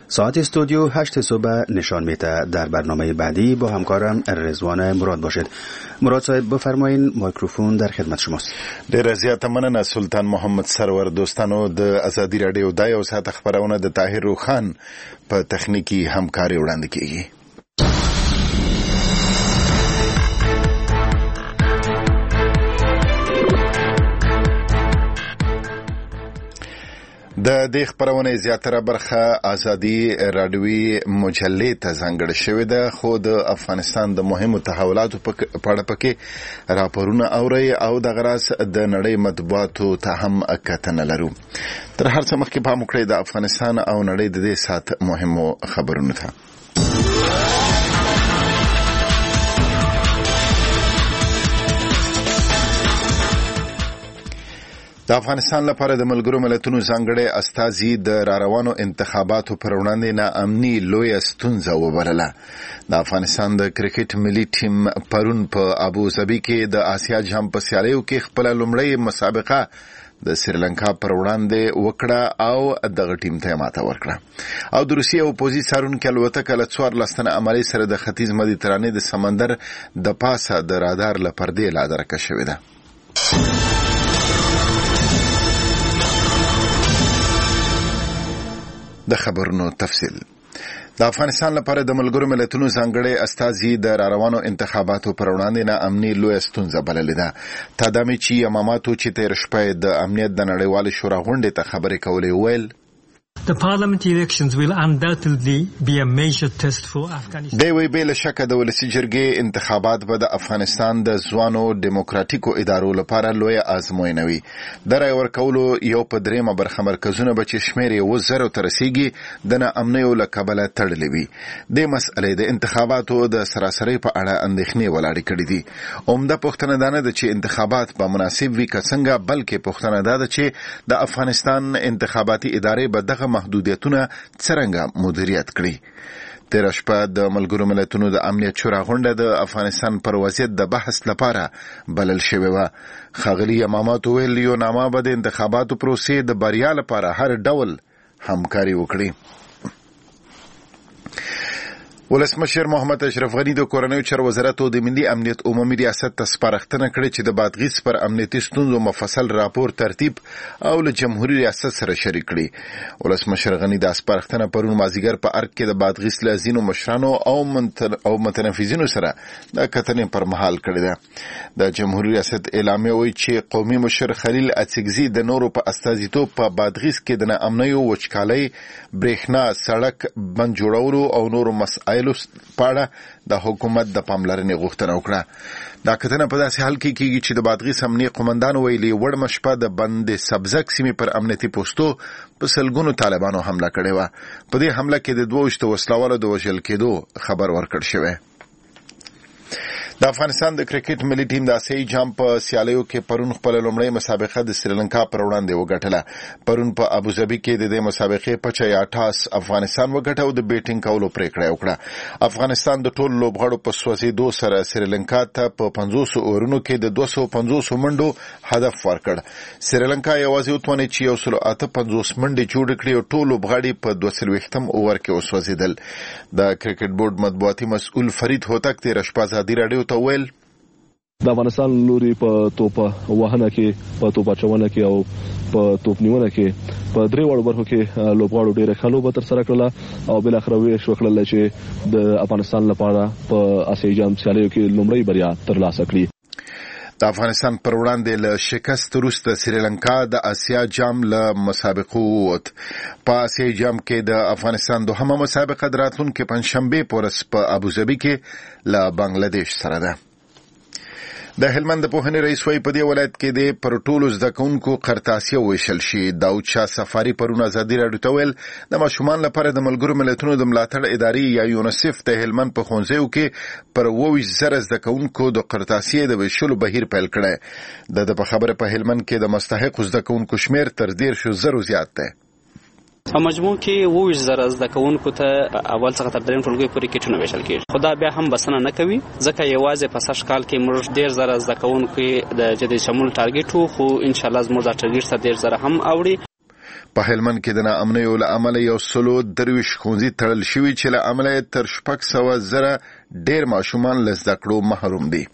ساعت استودیو 8 صبح نشان میده. در برنامه بعدی با همکارم رضوان مراد باشد. مراد صاحب بفرمایین، میکروفون در خدمت شماست. ډیر زیات مننه سلطان محمد سرور. دوستانو د ازادي رادیو د یو ساعت خبرونه د طاهر روخان په تخنیکی همکاري وړاندې کیږي. د دې خبرونه زیاتره برخه ازادي رادیوي مجلې ته ځانګړې شوې ده، خو د افغانستان د مهمو تحولاتو په اړه پکې راپورونه اوري او د غراس د نړۍ مطبوعاتو ته هم کتنه لرو. تر هر څه مخکې پام وکړئ د افغانستان او نړۍ د دې ساعت مهمو خبرونو ته. د افغانستان لپاره د ملګرو ملتونو ځانګړی استازي د راروانو انتخاباتو پر وړاندې ناامني لویه ستونزه وبلله. د افغانستان د کرکټ ملي ټیم پرون په ابوظبي کې د آسیا جام په سیالیو کې خپل لومړی مسابقه د سریلانکا پر وړاندې وکړه او دغه ټیم ته ماته ورکړه او د روسیې اپوزي څارونکي الوتکه له 14 تنه عملي سره د ختیځ مدیترانې د سمندر د پاسه د رادار له پردې لادرکه شوې ده. د خبرونو تفصیل. د افغانستان لپاره د ملګرو ملتونو ځانګړی استازي د راروانو انتخاباتو پر وړاندې ناامني لویه ستونزه بللې ده. تادامي چې یماماتو چې تیر شپه د امنیت د نړیوال شورا غونډې ته خبرې کولې ویل The parliamentary elections will undoubtedly be a major test for Afghanistan. دی وی بل شک د ولسی جرګې انتخابات به د افغانستان د ځوانو دیموکراتیکو ادارو لپاره لوی آزموینه وي. درای ورکولو یو په دریمه برخه مرکزونه به چې شمیر یې 1000 ته رسیږي د ناامنیو له کبله تړلې وي. د مسئلې د انتخاباتو د سراسري په اړه اندېښنې ولاړې کړې دي. عمده پوښتنه دا نه ده چې انتخابات به مناسب وي که څنګه، بلکې پوښتنه دا ده چې د افغانستان انتخاباتي ادارې به دغه محدودیتونه څرنګه مدیریت کړي. تیر شپه د ملګرو ملتونو د امنیت شورا غونډه د افغانستان پر وضعیت د بحث لپاره بلل شوې وه. ښاغلي یمامات ویل یو نامه به د انتخاباتو پروسې د بریا لپاره هر ډول همکاري وکړي. ولسمشر محمد اشرف غنی د کورنیو چارو وزارت او د ملي امنیت عمومي ریاست ته سپارښتنه کړې چې د بادغیس پر امنیتي ستونزو مفصل راپور ترتیب او له جمهوریت ریاست سره شریک کړي. ولسمشر غنی د سپارښتنه پرون مازیګر په ارګ کې د بادغیس له ځینو مشرانو او متنفذینو سره د کتنې پر مهال کړې ده. د جمهوریت ریاست اعلامیه وایي چې قومي مشر خلیل اڅکزي د نورو په استازیتوب په بادغیس کې د ناامنیو وچکالۍ، برېښنا، سړک بند جوړولو او نورو مسایلو پاړه د حکومت د پاملرنې غوښتنه وکړه. دا کتنه په داسې حال کې کیږي چې د بادغیس امنیه قومندان ویلي وړمه شپه د بند سبزک سیمې پر امنیتي پوسټو په سلګونو طالبانو حمله کړې وه. په دې حمله کې د 22 وسلوالو د وژل کېدو خبر ورکړ شوی. د افغانستان د کرکټ ملي ټیم د آسیايي جام په سیالیو کې پرون خپل لومړی مسابقه د سریلانکا پر وړاندې وګټله. پرون په ابوظبي کې د دې مسابقې په 86 افغانستان وګټه او د بیټینګ کولو پریکړه وکړه. افغانستان د ټولو لوبغاړو په سوځېدو سره سریلانکا ته په 500 اورونو کې د 250 منډو هدف ورکړ. سریلانکا یوازې وتوانید چې 158 منډې جوړ کړي او ټول لوبغاړي په 240م اوور کې وسوځېدل. د کرکټ بورډ مطبوعاتي مسؤل فرید هوتک تیر شپه ازادي رادیو ته ویل د افغانستان لوري په توپ وهنه کې، په توپ اچونه کې او په توپ نیونه کې په درې وړو برخو کې لوبغاړو ډېره ښه لوبه ترسره کړله او بالاخره ویښ وکړله چې د افغانستان لپاره په آسیايي جام سیالیو کې لومړی بریا ترلاسه کړي. د افغانستان پر وړاندې له شکست وروسته سریلانکا د آسیا جام له مسابقو ووت. په آسیايي جام کې د افغانستان دوهمه مسابقه د راتلونکي پنجشنبې په ورځ په ابوظبي کې له بنگلاديش سره ده. د هلمند د پوهنې رئیس وایي په دې ولایت کې د پر ټولو زده کوونکو قرطاسیه ویشل شي. داود شاه سفاري پرون ازادي راډیو ته ویل د ماشومان لپاره د ملګرو ملتونو د ملاتړ ادارې یا یونیسف د هلمند په ښوونځیو کې پر 22,000 زده کوونکو د قرطاسیې د ویشلو بهیر پیل کړی. د په خبره په هلمند کې د مستحقو زده کوونکو شمیر تر 13,000 زیات دی. په مجموع کې 20,000 زده کوونکو ته اول څخه تر دریم ټولګي پورې کټونه ویشل کېږي. خدا بیا هم بسنه نه کوي ځکه یوازې په سږ کال کې موږ 1,000 زده کوونکو د جدي شمول ټارګټ وو، خو ان شاء الله زموږ دا ټارګټ ته 1,000 هم اوړي. په هلمند کې د ناامنیو له امله 123 ښوونځي تړل شوي چې له امله تر 600,000 ډېر ماشومان له زده کړو محروم دي.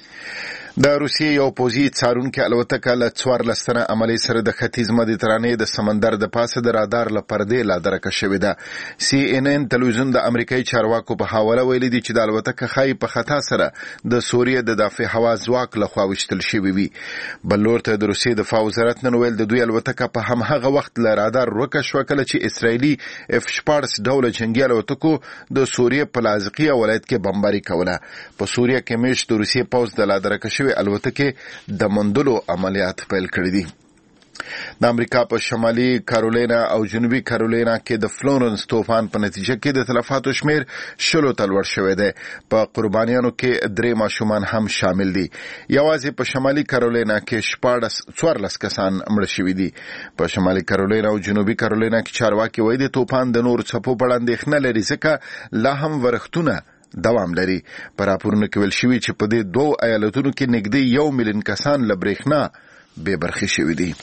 د روسیې یو پوځي څارونکي الوتکه له 14 تنه عملي سره د ختیځ مدیترانې د سمندر د پاسه د رادار له پردې لا درکه شوې ده. CNN تلویزیون د امریکایي چارواکو په حواله ویلي دي چې د الوتکه ښایي په خطا سره د سوریې د دافع هوا ځواک لخوا وشتل شوې وي. بل لور ته د روسیې دفاع وزارت نن ویل د دوی الوتکه په همهغه وخت له رادار ورکه شوه کله چې اسرائیلي F-14 ډوله جنګي الوتکو د سوریې په لاذقیه ولایت کې بمباري کوله. په سوریه کې میشت د روسیې پوځ د لا درکه الوتکه د مندلو عملیات پیل کړی دي. د امریکا په شمالي کارولینا او جنوبي کارولینا کې د فلورنس طوفان په نتیجه کې د تلفاتو شمیر 10 ته لوړ شوی دی. په قربانیانو کې 3 ماشومان هم شامل دي. یوازې په شمالي کارولینا کې 14 کسان مړه شوي دي. په شمالي کارولینا او جنوبي کارولینا کې چارواکي وایي د طوفان د نور څپو په اړه اندېښنه لري ځکه لا هم ورښتونه دوام لري. پر راپورونو کې ویل شوي چې په دې 2 ایالتونو کې نږدې 1 میلیون کسان له برېښنا بې برخې شوي دي.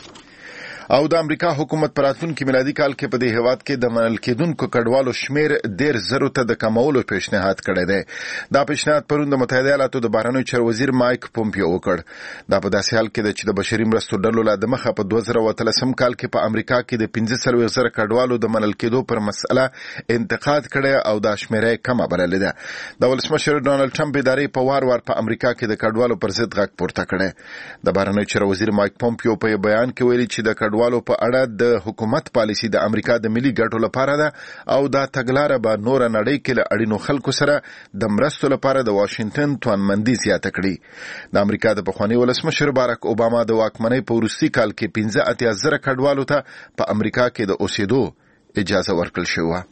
او د امریکا حکومت په راتلونکي میلادي کال کې په دې هیواد کې د منل کېدونکو کډوالو شمیر 10,000 ته د کمولو پیشنهاد کړی دی. دا پیشنهاد پرون د متحده ایالاتو د بهرنیو چارو وزیر مایک پومپیو وکړ. دا په داسې حال کې ده چې د بشري مرستو ډلو له مخه په 2013 کال کې په امریکا کې د 15,000 کډوالو د منل کېدو پر مسله انتقاد کړی او دا شمیره کمه بللې ده. د ولسمشر ډونالد ټرمپ ادارې په وار په امریکا کې د کډوالو پر ضد غږ پورته کړی. د بهرنیو چارو وزیر مایک پومپیو په بیان کې ویلي چې د کډوالو په اړه د حکومت پالیسی د امریکا د ملي ګټو لپاره ده او دا تګلاره به نور نړۍ کې له اړینو خلکو سره د مرستو لپاره د واشنگټن توانمندي زیاته کړي. د امریکا د پخواني ولسمشر باراک اوباما د واکمنۍ په وروستي کال کې 15,000 کډوالو ته په امریکا کې د اوسېدو اجازه ورکړل شوه.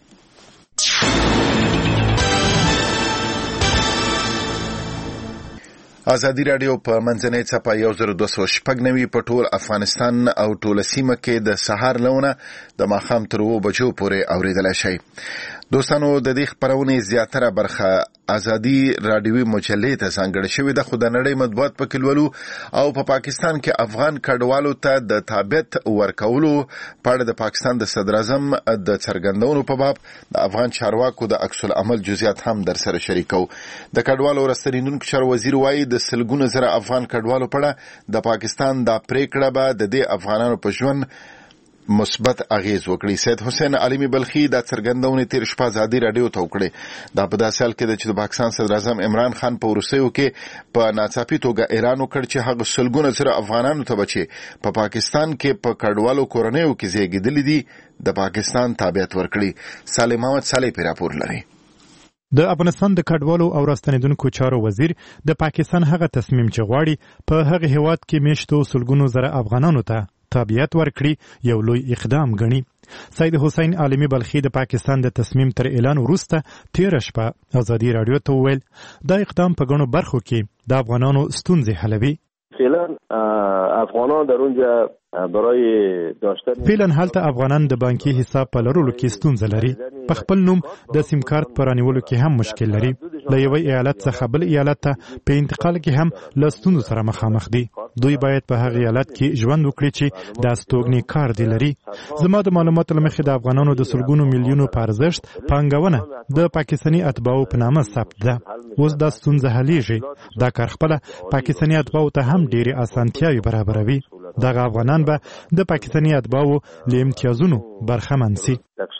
ازادي راډیو په منځنۍ څپه 1290 په ټول افغانستان او ټوله سیمه کې د سهار لونه د ماښام تر 2 بجو پورې اوریدلای شئ. دوستانو د دې خبرونې زیاتره برخه ازادي راډیوي مجلې ته ځانګړې شوې ده، خو د نړۍ مطبوعات پکې لولو او په پاکستان کې افغان کډوالو ته د تابعیت ورکولو په اړه د پاکستان د صدر اعظم د څرګندونو په باب د افغان چارواکو د عکس العمل جزئیات هم در سره شریکو. د کډوالو راستنیدونکو چارو وزیر وایي د سلګونو زره افغان کډوالو په اړه د پاکستان د پریکړه به د دې افغانانو په ژوند مثبت اغیز وکړي. سید حسین علیمی بلخی د څرګندونې تیر شپه ازادي راډیو ته وکړي. دا په داسې حال کې ده چې د پاکستان صدر اعظم عمران خان په وروستیو کې په ناڅاپي توګه اعلان وکړ چې هغه سلګونه زره افغانانو ته به چې په پاکستان کې په کډوالو کورنیو کې زیږېدلي دي د پاکستان تابعیت ورکړي. سالم محمد صالح په راپور لري. د افغانستان د کډوالو او راستنیدونکو چارو وزیر د پاکستان هغه تصمیم چې غواړي په هغه هیواد کې میشتو سلګونو زره افغانانو ته تابعیت ورکړي یو لوی اقدام ګڼي. سید حسین عالمی بلخی د پاکستان د تصمیم تر اعلان وروسته تیر شپه ازادي راډیو ته وویل دا اقدام په ګڼو برخو کې د افغانانو ستونزې حلوي. فعلا افغانان در اونجا برای داشتن هلته افغانان د بانکي حساب په لرلو کې ستونزه لري. په خپل نوم د سیم کارت په رانیولو کې هم مشکل لري. له یوې ایالت څخه بل ایالت ته په انتقال کې هم له ستونزو سره مخامخ دي. دوی باید په هغه ایالت کې ژوند وکړي چې د استوګنې کار دی لري. زما د معلوماتو له مخې د افغانانو د سلګونو میلیونو په ارزښت پانګونه د پاکستاني اتباعو په نامه ثبت ده. اوس دا ستونزه حلیږي. دا کار خپله پاکستاني اتباعو ته هم ډېرې اسانتیاوې برابروي. دغه افغانان به د پاکستاني اتباعو له امتیازونو برخمن سي.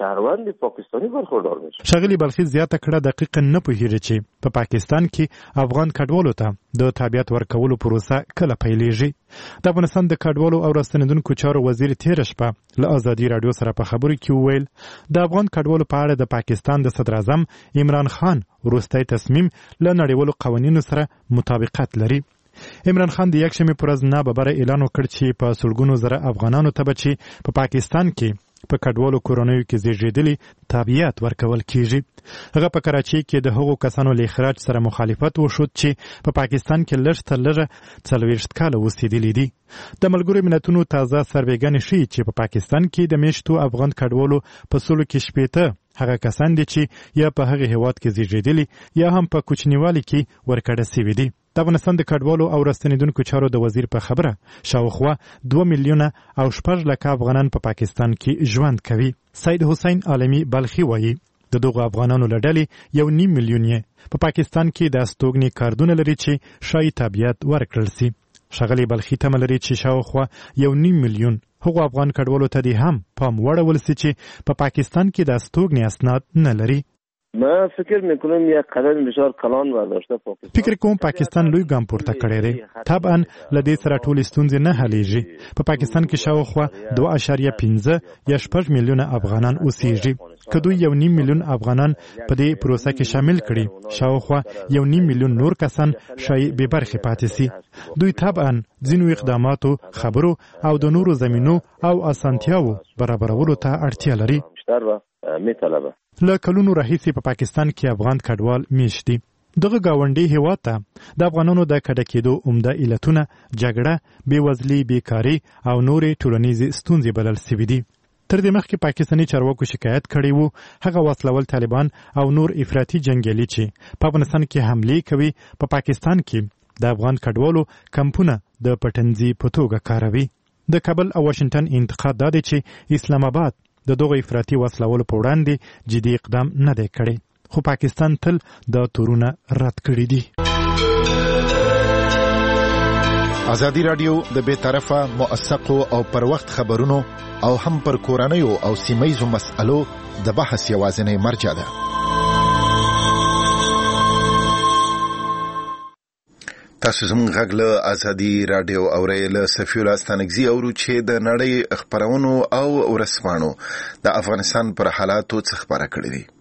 شغلی بلخی زیاته کړه دقیقاً نه پوهیږي چې په پاکستان کې افغان کډوالو ته د تابعیت ورکولو پروسه کله پیلیږي. د افغانستان د کډوالو او راستنیدونکو چارو وزیر تیر شپه له ازادي راډیو سره په خبرو کې وویل د افغان کډوالو په اړه د پاکستان د صدر اعظم عمران خان وروستی تصمیم له نړیوالو قوانینو سره مطابقت لري. عمران خان د یکشنبې پر ورځ ناببره اعلان وکړ چې په سلګونو زره افغانانو ته به چې په پاکستان کې په کډوالو کورنیو کې زیږېدلي تابعیت ورکول کیږي. هغه په کراچۍ کې د هغو کسانو له اخراج سره مخالفت وشود چې په پاکستان کې لږ تر لږه 40 کاله اوسېدلي دي. د ملګرو ملتونو تازه سروېګانې ښیي چې په پاکستان کې د میشتو افغان کډوالو په سلو کې 80 هغه کسان دي چې یا په هغه هیواد کې زیږیدلي یا هم په کوچنیوالي کې ورکړه سوي دي. د افغانستان د کډوالو او راستنیدونکو چارو د وزیر په خبره شاوخوا 2 میلیونه او 6 لکه افغانان په پاکستان کې ژوند کوي. سید حسین عالمی بلخي وایي د دغو افغانانو له ډلې 1.5 میلیون یې په پاکستان کې د استوګنې کارتونه لري چې شایي تابعیت ورکړل سي. ښاغلي بلخي تمه لري چې شاوخوا 1.5 میلیون هغو افغان کډوالو ته دې هم پام وړول سي چې په پاکستان کې د استوګنې اسناد نه لري. من فکر میکنم یک قدم بسیار کلان برداشته پاکستان. فکر کوم پاکستان لوی ګام پورته کړی دی. طبعا لدې سره ټول ستونزې نه حلیږي. په پاکستان کې شاوخوا 2.5 یا 6 میلیونه افغانان اوسېږي. که دوی 1.5 میلیون افغانان په دې پروسه کې شامل کړي، شاوخوا 1.5 میلیون نور کسان شاید بې برخې پاتې سي. دوی طبعا ځینو اقداماتو، خبرو او د نورو زمینو او اسانتیاو برابرولو ته اړتیا لري. له کلونو راهیسې په پاکستان کې افغان کډوال میشت دي. دغه ګاونډي هیواد ته د افغانانو د کډه کېدو عمده علتونه جګړه، بېوزلي، بیکاري او نورې ټولنیزې ستونزې بلل سوي دي. تر دې مخکې پاکستاني چارواکو شکایت کړی وو هغه وسلول طالبان او نور افراطي جنګیالي چې په افغانستان کې حملې کوي په پاکستان کې د افغان کډوالو کمپونه د پټنځي په توګه کاروي. د کابل او واشنګټن انتقاد دا دی چې اسلام آباد د دغه افراطي وسلولو په وړاندې جدي اقدام نه دی کړی، خو پاکستان تل د تورونه رد کړي دي. ازادي رادیو د بې طرفه، موثقو او پر وخت خبرونو او هم پر کورنیو او سیمه‌یزو مسألو د بحث یوازینی مرجع ده. تاسو زموږ غږ له ازادي رادیو اورئ. له صفي الله ستانکزي اورو چې د نړۍ خبرونو او ورسپاڼو د افغانستان پر حالاتو څه خبره کړې دي.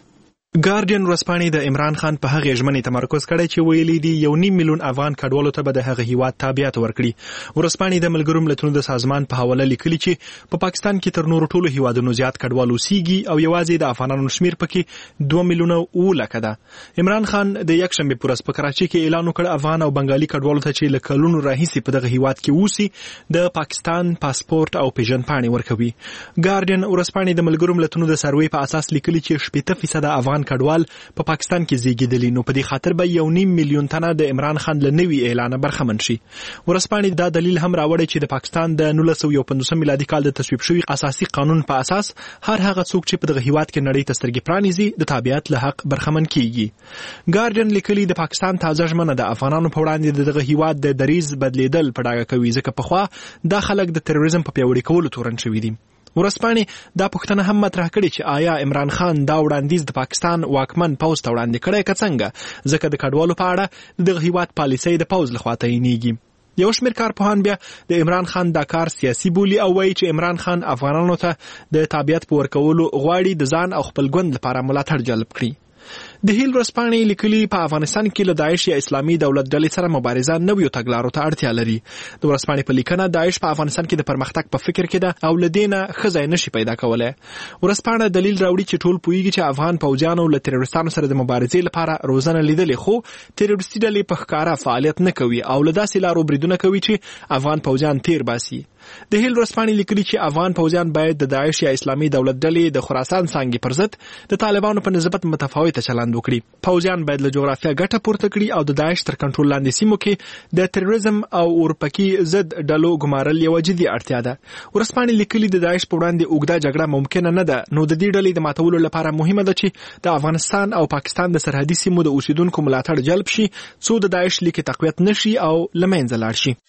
ګارډین ورځپاڼې د عمران خان په هغې ژمنې تمرکز کړی چې ویلي دي 1.5 میلیون افغان کډوالو ته به د هغه هیواد تابعیت ورکړي. ورځپاڼې د ملګرو ملتونو د سازمان په حواله لیکلي چې په پاکستان کې تر نورو ټولو هیوادونو زیات کډوال اوسېږي او یوازې د افغانانو شمیر پکې 2 میلیونه او لکه ده. عمران خان د یکشنبې په ورځ په کراچۍ کې اعلان وکړ افغان او بنګالي کډوالو ته چې له کلونو راهیسې په دغه هیواد کې اوسي د پاکستان پاسپورت او پیژندپاڼې ورکوي. ګارډین ورځپاڼې د ملګرو ملتونو د سروې په اساس لیکلي چې 70% افغان کډوال په پاکستان کې زیږیدلي، نو په دې خاطر به 1.5 میلیون تنه د عمران خان له نوي اعلان برخمن شي. ورځپاڼې دا دلیل هم راوړی چې د پاکستان د 1951 میلادي کال د تصویب شوي اساسي قانون په اساس هر هغه څوک چې په دغه هیواد کې نړۍ ته سترګې پرانیزي د تابعیت له حق برخمن کیږي. ګارډین لیکلي د پاکستان تازه ژمنه د افغانانو په وړاندې دغه هیواد د دریز بدلیدل په ډاګه کوي، ځکه پخوا دا خلک د تروریزم په پیاوړي کولو تورن شوي دي. ورځپاڼې دا پوښتنه هم مطرح کړې چې آیا عمران خان دا وړاندیز د پاکستان واکمن پوځ ته وړاندې کړی که څنګه، ځکه د کډوالو په اړه دغه هیواد پالیسۍ د پوځ لخوا تعینېږي. یو شمېر کارپوهان بیا د عمران خان دا کار سیاسي بولي او وایي چې عمران خان افغانانو ته د تابعیت په ورکولو غواړي د ځان او خپل ګوند لپاره ملاتړ جلب کړي. د هیل ورځپاڼې لیکلي په افغانستان کې له داعش یا اسلامي دولت ډلې سره مبارزه نویو تګلارو ته اړتیا لري. د ورځپاڼې په لیکنه داعش په افغانستان کې د پرمختګ په فکر کې ده او له دې نه ښه ځای نشي پیدا کولی. ورځپاڼه دلیل راوړي چې ټول پوهیږي چې افغان پوځیانو له تروریستانو سره د مبارزې لپاره روزنه لیدلې، خو تروریستي ډلې په ښکاره فعالیت نه کوي او له داسې لارو بریدونه کوي چې افغان پوځیان تیر باسي. د هیل ورځپاڼې لیکلي چې افغان پوځیان باید د داعش یا اسلامي دولت ډلې د خراسان څانګې پر ضد د طالبانو په نسبت متفاوته چلند وکړي. پوځیان باید له جغرافیه ګټه پورته کړي او د داعش تر کنټرول لاندې سیمو کې د تروریزم او اورپکي ضد ډلو ګمارل یوه جدي اړتیا ده. ورځپاڼې لیکلي د داعش په وړاندې اوږده جګړه ممکنه نه ده، نو د دې ډلې د ماتولو لپاره مهمه ده چې د افغانستان او پاکستان د سرحدي سیمو د اوسیدونکو ملاتړ جلب شي څو د داعش لیکې تقویت نشي او له منځه لاړ شي.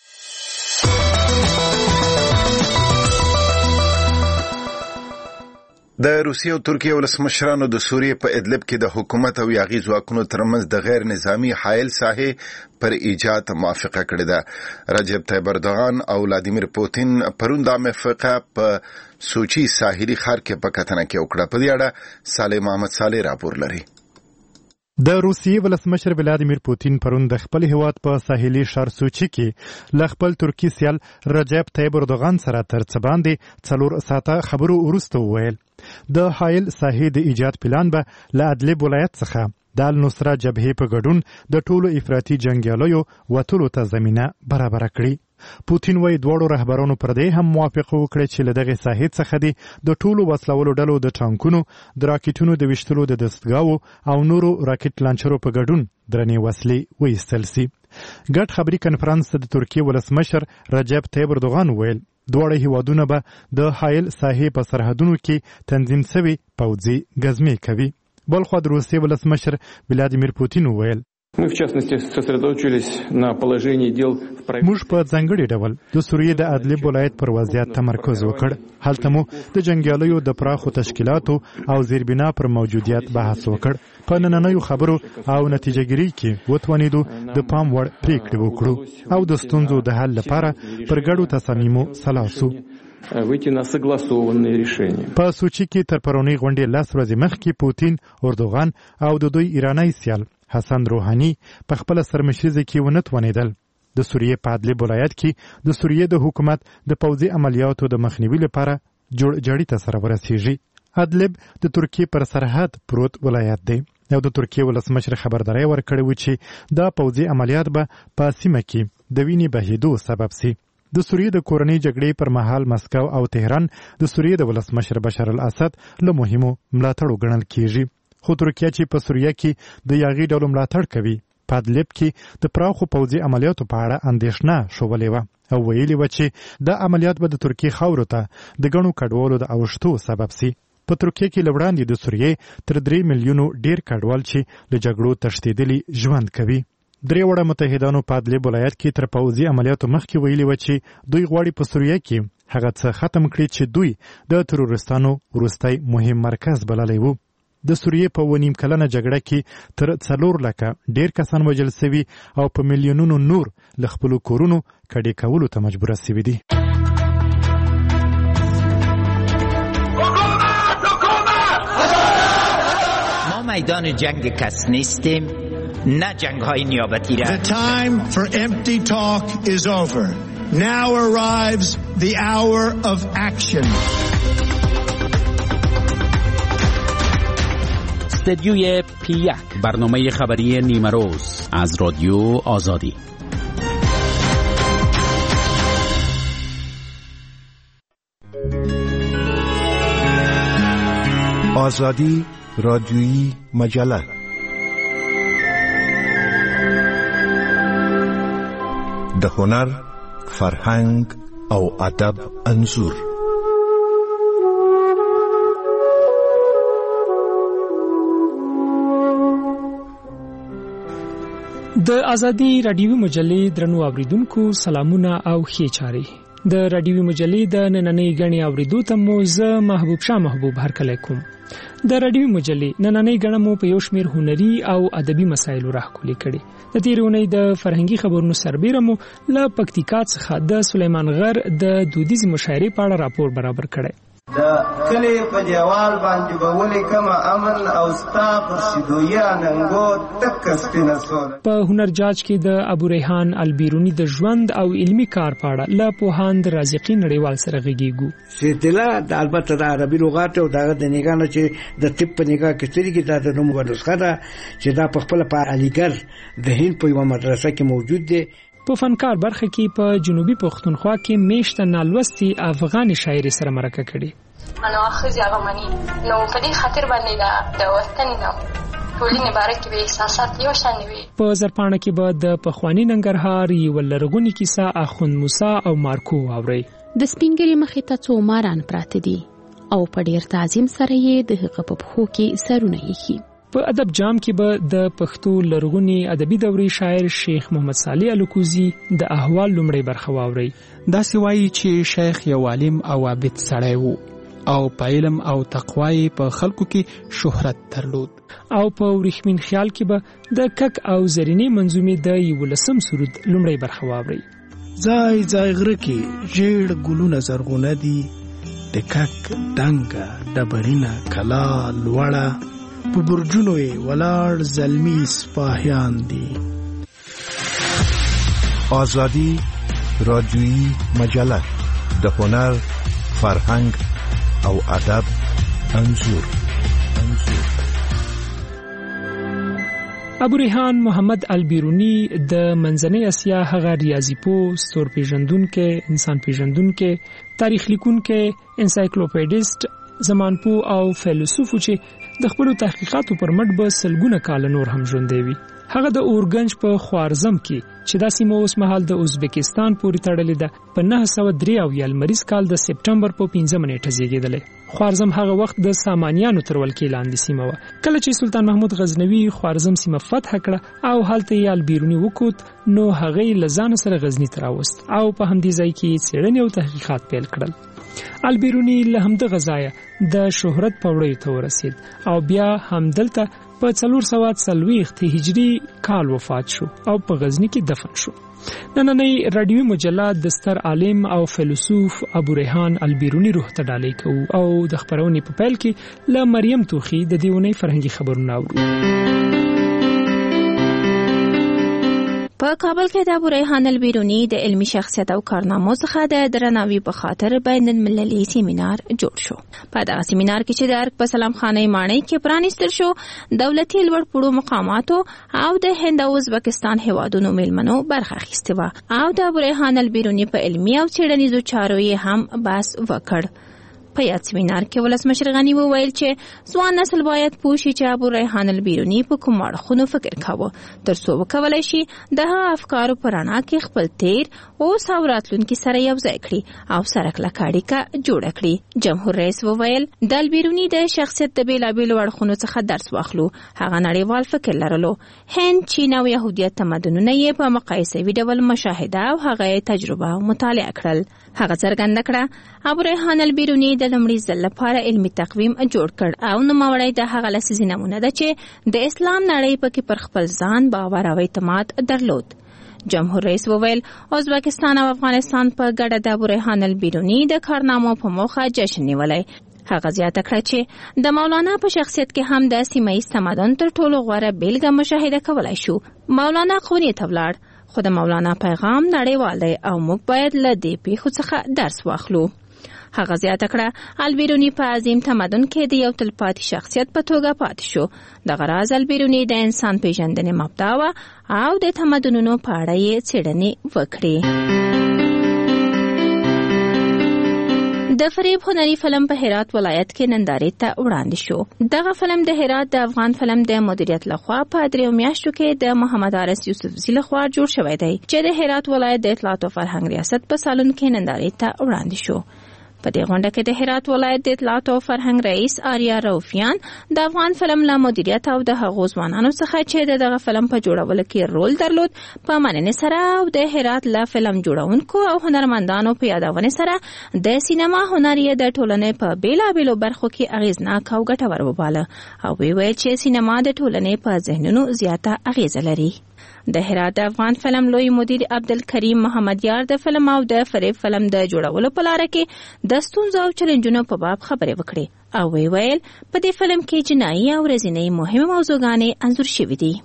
د روسیې او ترکیې ولسمشرانو د سوریې په ادلب کې د حکومت او یاغي ځواکونو ترمنځ د غیر نظامی حایل ساحې پر ایجاد موافقه کړې ده. رجب طیب اردوغان او ولادیمیر پوتین پرون دا موافقه په سوچي ساحلي ښار کې په کتنه کې وکړه. په دې اړه صالح محمد صالح راپور لري. د روسیې ولسمشر ولادیمیر پوتین پرون د خپل هیواد په ساحلي ښار سوچي کې له خپل ترکي سیال رجب طیب اردوغان سره تر څه باندې 4 ساعته خبرو وروسته وویل د حایل ساحې د ایجاد پلان به له ادلب ولایت څخه د النصره جبهې په ګډون د ټولو افراطي جنګیالیو وتلو ته زمینه برابره کړي. پوتین وایي دواړو رهبرانو پر دې هم موافقه وکړه چې له دغې ساحې څخه دې د ټولو وسلولو ډلو د ټانکونو، د راکټونو د ویشتلو د دستګاوو او نورو راکټ لانچرو په ګډون درنې وسلې وایستل سي. ګډ خبري کنفرانس ته د ترکیې ولسمشر رجب طیب اردوغان وویل دواړه هیوادونه به د حایل ساحې په سرحدونو کې تنظیم سوي پوځي ګزمې کوي. بلخوا د روسیې ولسمشر ولادیمیر پوتین وویل Мы, в частности, сосредоточились на положении дел в правительстве. موږ په ځانګړي ډول د سوریې د ادلب ولایت پر وضعیت تمرکز وکړ. هلته مو د جنګیالیو د پراخو تشکیلاتو او زیربنا پر موجودیت بحث وکړ. په نننیو خبرو او نتیجهګیري کې وتوانیدو د پام وړ پریکړې وکړو او د ستونزو د حل لپاره پر ګډو تصامیمو سلاسو. Выйти на согласованные решения. په سوچي کې تر پرونی غونډې 10 ورځې مخکې پوتین، اردوغان او د دوی ایرانی سیال حسن روحانی په خپل سرمشري کې ونتوانیدل. د سوریې په ادلب ولایت کې د سوریې د حکومت د پوځي عملیاتو د مخنیوي لپاره جوړجاړي ته سره ورسیږي. ادلب د ترکیې پر سرحد پروت ولایت دی او د ترکیې ولسمشر خبرداری ورکړی و چې دا پوځي عملیات به په سیمه کې د وینې بهیدو سبب سي. د سوریې د کورنۍ جګړې پر مهال مسکو او تهران د سوریې د ولسمشر بشار الاسد له مهمو ملاتړو ګڼل کیږي. خو ترکیه چې په سوریه کې د یاغي ډلو ملاتړ کوي په ادلب کې د پراخو پوځي عملیاتو په اړه اندېښنه شولې وه او ویلي وه چې دا عملیات به د ترکیې خاورو ته د ګڼو کډوالو د اوښتو سبب سي. په ترکیه کې له وړاندې د سوریې تر 3 میلیونو ډیر کډوال چې له جګړو تښتېدلي ژوند کوي. درې وړه متحدانو په ادلب ولایت کې تر پوځي عملیاتو مخکې ویلي وه چې دوی غواړي په سوریه کې هغه څه ختم کړي چې دوی د تروریستانو وروستی مهم مرکز بللی وو. د سوریې په 1.5 کلنه جګړه کې تر 4 لکه ډیر کسان وژل سوي او په میلیونونو نور له خپلو کورونو کډې کولو ته مجبوره سوي دي. ما میدان جنگ کس نیستیم، نه جنگ های نیابتی را. The time for empty talk is over. Now arrives the hour of action. استدیوی P1 برنامه خبری نیمه روز از رادیو آزادی. آزادی رادیویی مجله د هنر، فرهنګ او ادب انځور. د ازادي رادیوي مجلې درنو اوریدونکو سلامونه او ښې چارې. د رادیوي مجلې د نننۍ غني اوریدو ته مو زه محبوب هرکلی کوم. د رادیوي مجلې نننۍ غنه مو په یو شمېر هنري او ادبي مسایلو راخولې کړي. د تېرې اونۍ د فرهنګي خبرونو سربیره مو له پکتیکا څخه د سلیمان غر د دودیزې مشاعرې په اړه راپور برابر کړی. د کلی په دیوال باندې به ولیکم امن او ستا پر شیدویه ننګو تک سپینه سوله. په هنرجاج کې د ابو ریحان البیرونی د ژوند او علمي کار په اړه له پوهاند رازقي نړیوال سره غږیږو. چې د البته د عربي لغات او دغه د نګانو چې د طب په نګاه کې سترګې د نوم ورسخه ده چې دا په خپل په علیګر د هند په یوه مدرسه کې موجود دی. په فنکار برخه کې په جنوبي پښتونخوا کې میشته نالوستي افغاني شاعري سره مرکه کړي. منو اخذ هغه نو په دې خاطر باندې د وطن نو ټولنې باره کې به احساسات یو شان وي. په زرپانه کې به د پخوانی ننګرهار یو لرغونی کیسه اخوند موسی او مارکو اوري. د سپینګری مخې ته څو ماران پراته دي او په ډیر تعظیم سره یې د هغه په پخو کې سرونه یخي. په ادب جام کې به د پښتو لرغونی ادبي دورې شاعر شیخ محمد صالح الکوزی د احوال لومړی برخه واوري. دا سوایي چې شیخ یو عالم او عابد سړی وو او په علم او تقوی په خلکو کې شهرت درلود. او په ورېښمین خیال کې به د کک او زرینې منظومې د 11 سرود لومړی برخه واوري. ځای ځای غره کې ژیړ ګلونه زرغونه دي، د کک دنګه ډبرینه کلا لوړه، په برجونو یې ولاړ زلمی سپاهیان دي. آزادی رادیویی مجله د هنر، فرهنګ او ادب انځور. ابو ریحان محمد البیرونی د منځنۍ اسیا هغه ریاضي پوه، ستور پیژندونکو، انسان پیژندونکو، تاریخ لیکونکو، انسایکلوپیډیست، زمانپوه او فیلسوف چې د خپل تحقیقاتو پر مټ به سلګونه کال نور هم ژوندی وي. هغه د اورګنج په خوارزم کې چې دا سیمه اوس مهال د ازبکستان پورې تړلې ده په 903 لمریز کال د سپټمبر په 15 نیټه زیږیدلې. خوارزم هغه وخت د سامانیانو تر ولکې لاندې سیمه و. کله چې سلطان محمود غزنوي خوارزم سیمه فتح کړه او هلته یې البیرونی وکوت نو هغه لزان سره غزنی ته راوست او په همدې ځای کې څېړنې او تحقیقات پیل کړل. البیرونی له همدغه ځایه د شهرت په وړیو ته ورسید او بیا همدلته په 440 هجری کال وفات شو او په غزنی کې دفن شو. نننۍ رادیوي مجله د ستر عالم او فیلسوف ابو ریحان البیرونی روح ته ډالۍ کوو او د خبرونې په پیل کې له مریم توخی د دیونی فرهنګي خبرونه اورو. په کابل کې د ابو ریحان البیرونی د علمي شخصیت او کارنامو څخه د درناوي په خاطر بین المللي سیمینار جوړ شو. په دغه سیمینار کې چې د ارګ په سلام خانه ماڼۍ کې پرانیستل شو، دولتي لوړ پوړو مقاماتو او د هند او ازبکستان هیوادونو میلمنو برخه اخیستې وه او د ابو ریحان البیرونی په علمي او څېړنیزو چارو یې هم بحث وکړ. په یاد سیمینار کې ولسمشر غنی وویل چې ځوان نسل باید پوه شي چې ابو ریحان البیرونی په کوم اړخونو فکر کاوه ترڅو وکولای شي د هغه افکارو په رڼا کې خپل تیر اوس او راتلونکي سره یو ځای کړي او سره کلکه اړیکه جوړه کړي. جمهور رئیس وویل د البیرونی د شخصیت د بیلابیلو اړخونو څخه درس واخلو. هغه نړیوال فکر لرلو. هند، چین او یهودیت تمدنونه یې په مقایسوي ډول مشاهده او هغه تجربه او مطالعه کړل. هغه څرګنده کړه ابو ریحان البیرونی د لومړي ځل لپاره علمي تقویم جوړ کړ او نوموړی د هغه لسیزې نمونه ده چې د اسلام نړۍ پکې پر خپل ځان باور او اعتماد درلود. جمهور رئیس وویل ازبکستان او افغانستان په ګډه د ابو ریحان البیرونی د کارنامو په موخه جشن نیولی. هغه زیاته کړه چې د مولانا په شخصیت کې هم د سیمه ییز تمدن تر ټولو غوره بیلګه مشاهده کولای شو. مولانا قونې ته ولاړ خو د مولانا پیغام نړیوال دی او موږ باید له دې پیښو څخه درس واخلو. هغه زیاته کړه البیرونی په عظیم تمدن کې د یو تلپاتې شخصیت په توګه پاتې شو. دغه راز البیرونی د انسان پیژندنې مبدا وه او د تمدنونو په اړه یې څېړنې وکړې. د فریب هنري فلم په هرات ولایت کې نندارې ته وړاندې شو. دغه فلم د هرات د افغان فلم د مدیریت لخوا په 3 میاشتو کې د محمد عارف یوسفزي لخوا جوړ شوی دی چې د هرات ولایت د اطلاعات او فرهنګ ریاست په سالون کې نندارې ته وړاندې شو. په دې غونډه کې د هرات ولایت د اطلاعات او فرهنګ رئیس آریا روفیان د افغان فلم له مدیریت او د هغو ځوانانو څخه چې دغه فلم په جوړولو کې رول درلود په مننې سره او د هرات له فلم جوړونکو او هنرمندانو په یادونې سره د سینما هنر یې د ټولنې په بیلابیلو برخو کې اغیزناک او ګټور وباله او ویل چې سینما د ټولنې په ذهنونو زیاته اغیزه لري. د هرات د افغان فلم لوی مدیر عبدالکریم محمد یار د فلم او د فریب فلم د جوړولو په لاره کې د ستونزو او چیلنجونو په باب خبرې وکړې او ویل په دې فلم کې جنایي او ورځنۍ مهمه موضوعګانې انځور شوې دي.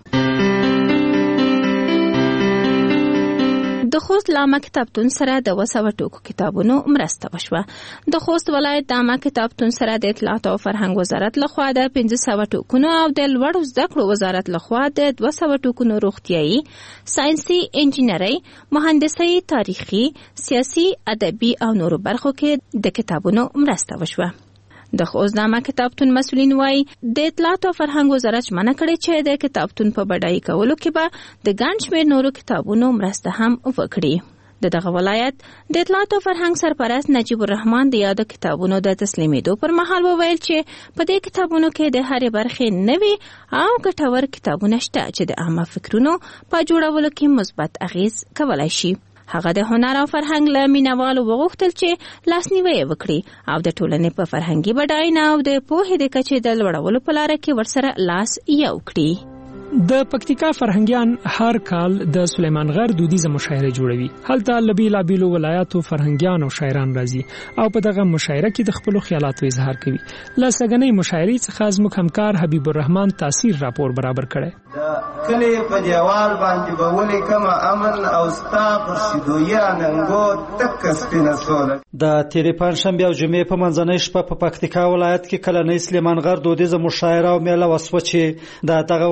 د خوست لامه کتابتون سره د 200 ټوکو کتابونو مرسته وشوه. د خوست ولایت د عامه کتابتون سره د اطلاعات او فرهنګ وزارت لخوا د 500 ټوکونو او د لوړو زده کړو وزارت لخوا د 200 ټوکونو روغتيایي، ساينسي، انجینري، مهندسي، تاریخي، سیاسي، ادبي او نورو برخو کې د کتابونو مرسته وشوه. د خوست د عامه کتابتون مسؤلین وایي د اطلاعات او فرهنګ وزارت ژمنه کړې چې د کتابتون په بډایي کولو کې به د ګڼ شمېر نورو کتابونو مرسته هم وکړي. دغه ولایت د اطلاعات او فرهنګ سرپرست نجیب الرحمن د یادو کتابونو د تسلیمېدو پر مهال وویل چې په دې کتابونو کې د هرې برخې نوي او ګټور کتابونه شته چې د عامه فکرونو په جوړولو کې مثبت اغیز کولای شي. هغه د هنر او فرهنګ له مینوالو وغوښتل چې لاسنیوی وکړي او د ټولنې په فرهنګي بډاینه او د پوهې د کچې د لوړولو په لاره کې ورسره لاس یو کړي. د پکتیکا فرهنګیان هر کال د سلیمان غر دودیزه مشاعره جوړوي. هلته له بیلابیلو ولایاتو فرهنګیان او شاعران راځي او په دغه مشاعره کې د خپل خیالاتو اظهار کوي. له سګنۍ مشاعرې څخه زموږ همکار حبیب الرحمن تاثیر راپور برابر کړي. کلی په دیوال باندې به ولیکم امن او ستا پر شیدویه ننګو تک سپینه سوله. د تیرې پنجشنبې او جمعې په منځنۍ شپه په پکتیکا ولایت کې کلنۍ سلیمان غر دودیزه مشاعره او میله وسوه چې د دغه ولایت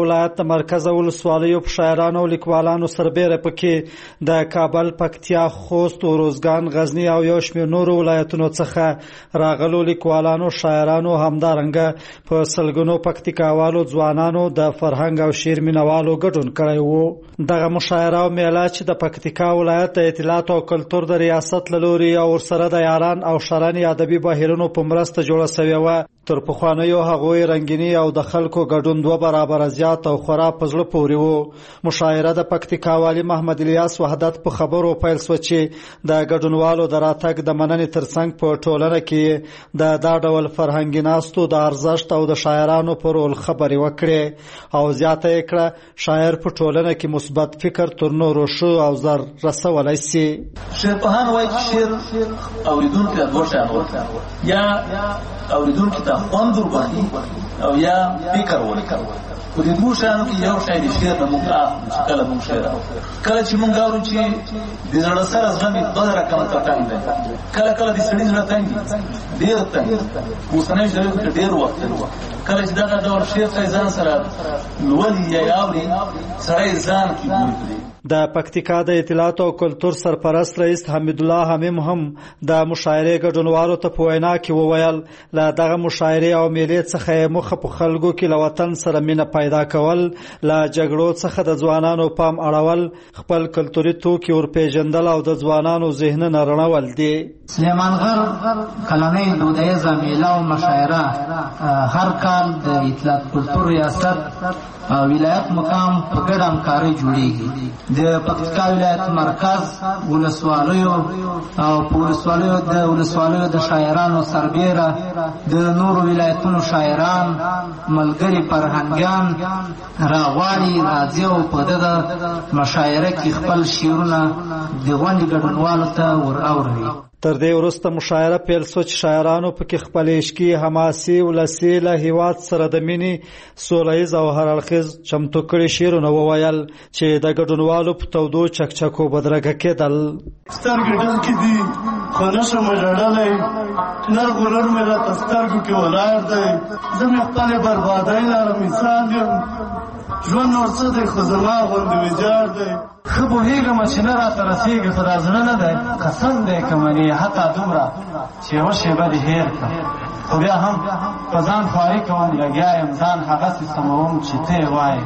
د مرکز ولسوالیو په شاعرانو او لیکوالانو سربېره پکې د کابل، پکتیا، خوست، روزګان، غزنی او یو شمېر نورو ولایتونو څخه راغلو لیکوالانو، شاعرانو، همدارنګه په سلګونو پکتیکاوالو ځوانانو د فرهنګ او شعر مینوالو ګډون کړی و. دغه مشاعره او میله چې د پکتیکا ولایت د اطلاعات او کلتور د ریاست له لوري او ورسره د یاران او شرنې ادبي بهیرونو په مرسته جوړه سوې وه، تر پخوانیو هغوی رنګیني او د خلکو ګډون 2 برابره زیات او خورا په زړه پورې و. مشاعره د پکتیکا والي محمد الیاس وحدت په خبرو پیل شوه چې د ګډونوالو د راتګ د مننې ترڅنګ په ټولنه کې د دا ډول فرهنګي ناستو د ارزښت او د شاعرانو په رول خبرې وکړې او زیاته یې کړه شاعر په ټولنه کې مثبت فکر تر نورو ښه او زر رسولی سي. شعرپوهان وایي چې شعر اورېدونکي ته 2 شیان ورکوي، یا اورېدونکي ته خوند ورباندې او یا فکر ورکوي. خو د 2 شیانو کې یو شی د شعر نه موږ اخلو چې کله موږ شعر اورو، کله چې موږ اورو چې د زړه سره زغمي 2 رقمه تټنګ دی، کله د سړي زړه تنګ ډېر تنګ اوسنۍ ژبې کې ډېر وخت کله چې دغه ډول شعر ځان سره لولي یا اوري سړی ځان کې ګوري. د پکتیکا د اطلاعات او کلتور سرپرست رئیس حمید الله حمیم هم د مشاعرې ګډونوالو ته په وینا کې وویل له دغه مشاعرې او میلې څخه مخه په خلکو کې له وطن سره مینه پیدا کول، له جګړو څخه د ځوانانو پام اړول، خپل کلتوري توکي ورپېژندل او د ځوانانو ذهنونه رڼول دي. سلیمان غر کلنۍ دودیزه میله او مشاعره هر کال د اطلاعات کلتور ریاست او ولایت مقام په ګډه همکارۍ جوړیږي. د پکتیکا ولایت مرکز ولسوالیو او په ولسوالیو د شاعرانو سربېره د نورو ولایتونو شاعران ملګري فرهنګیان راغواړي راځي او په دغه مشاعره کې خپل شعرونه د غونډې ګډونوالو ته ور اوري. تر دې وروسته مشاعره پیل شوه چې شاعرانو پکې خپل عشقي، حماسي، ولسي له هیواد سره د مینې سوله ییز او هر اړخیز چمتو کړي شعرونه وویل چې د ګډونوالو په تودو چکچکو بدرګه کېدل. سترګې ډکې دي خو نشم ژړلی، نر غرور مې راته سترګو کې ولاړ دی، زه مې خپلې بربادۍ لره مثال یم، ژوند نور څه دی خو زما غوندې ویجاړ دی. ښه پوهېږم چې نه راته رسېږي خو دا زړه نه دی، قسم دی که منې حتی دومره چې یوه شېبه دې هېر کړه، خو بیا هم په ځان خواري کوم لګیا یم، ځان هغسې سموم چې ته یې وایې.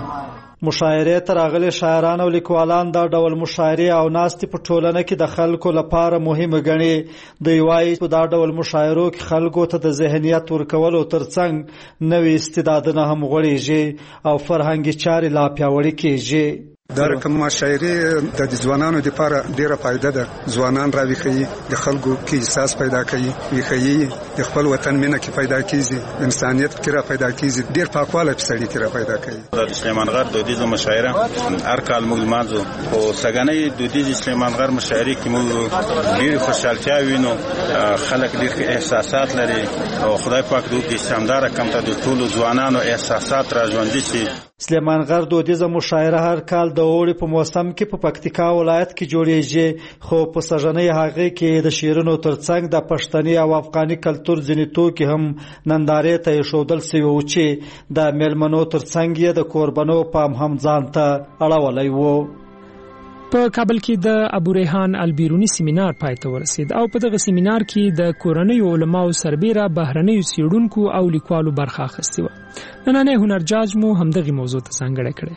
مشاعرې ته راغلي شاعران او لیکوالان دا ډول مشاعرې او ناستې په ټولنه کې د خلکو لپاره مهمه ګڼي. دوی وایي په دا ډول مشاعرو کې خلکو ته د ذهنیت ورکولو ترڅنګ نوي استعدادونه هم غوړېږي او فرهنګي چارې لا پیاوړې کېږي. دا رقم مشاعرې د ځوانانو لپاره ډیره فائدہ ده. ځوانان راویښي، د خلکو کې احساس پیدا کوي، ویښي د خپل وطن مینه کې پیدا کیږي، انسانیت کې را پیدا کیږي، ډیر پاکواله په سړی کې را پیدا کوي. د سلیمان غر دودیزه مشاعره هر کال موږ لمانځو، او سګنۍ دودیزه سلیمان غر مشاعره کې موږ ډیر خوشحالتیا وینو، خلک ډیر احساسات لري او خدای پاک دوی شاندار کم ته د ټولو ځوانانو احساسات را ژوندۍ شي. سلیمان غر دودیزه مشاعره هر کال د اوړي په موسم کې په پکتیکا ولایت کې جوړیږي، خو په سږنۍ هغه کې د شعرونو ترڅنګ د پښتني او افغاني کلتور ځینې توکي هم نندارې ته ایښودل سوي وو چې د میلمنو ترڅنګ یې د کوربنو پام هم ځان ته اړولی و. په کابل کې د ابو ریحان البیرونی سیمینار پای ته ورسید او په دغه سیمینار کې د کورنیو علماو سربېره بهرنیو څېړونکو او لیکوالو برخه اخیستې وه. نننی هنرجاج مو همدغې موضوع ته ځانګړی کړی.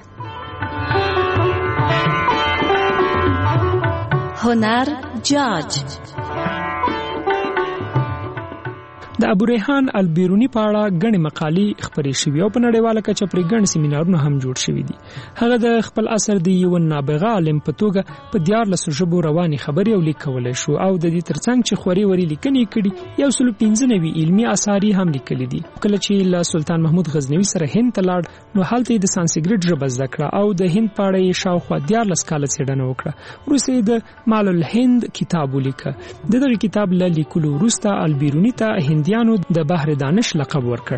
هنر جاج د ابو ریحان البیرونی په اړه غنې مقالې خبرې شوې او په نړیواله کچه پرې ګڼ سیمینارونه هم جوړ شوي دي. هغه د خپل اثر د یو نابغه عالم په توګه په 14 ژبو رواني خبرې او لیک کولای شو او د دې ترڅنګ چې خوري وري لیکنې کړي 115 علمي اثار هم لیکلي دي. کله چې له سلطان محمود غزنوي سره هند ته لاړ نو هلته د سانسکریت ژبه زده کړه او د هند په اړه یې شاوخوا 14 کاله څېړنه وکړه. وروسته د مال الهند کتاب ولیکه. دغه کتاب له لیکلو وروسته البیرونی ته هندیانو د بحر دانش لقب ورکړ.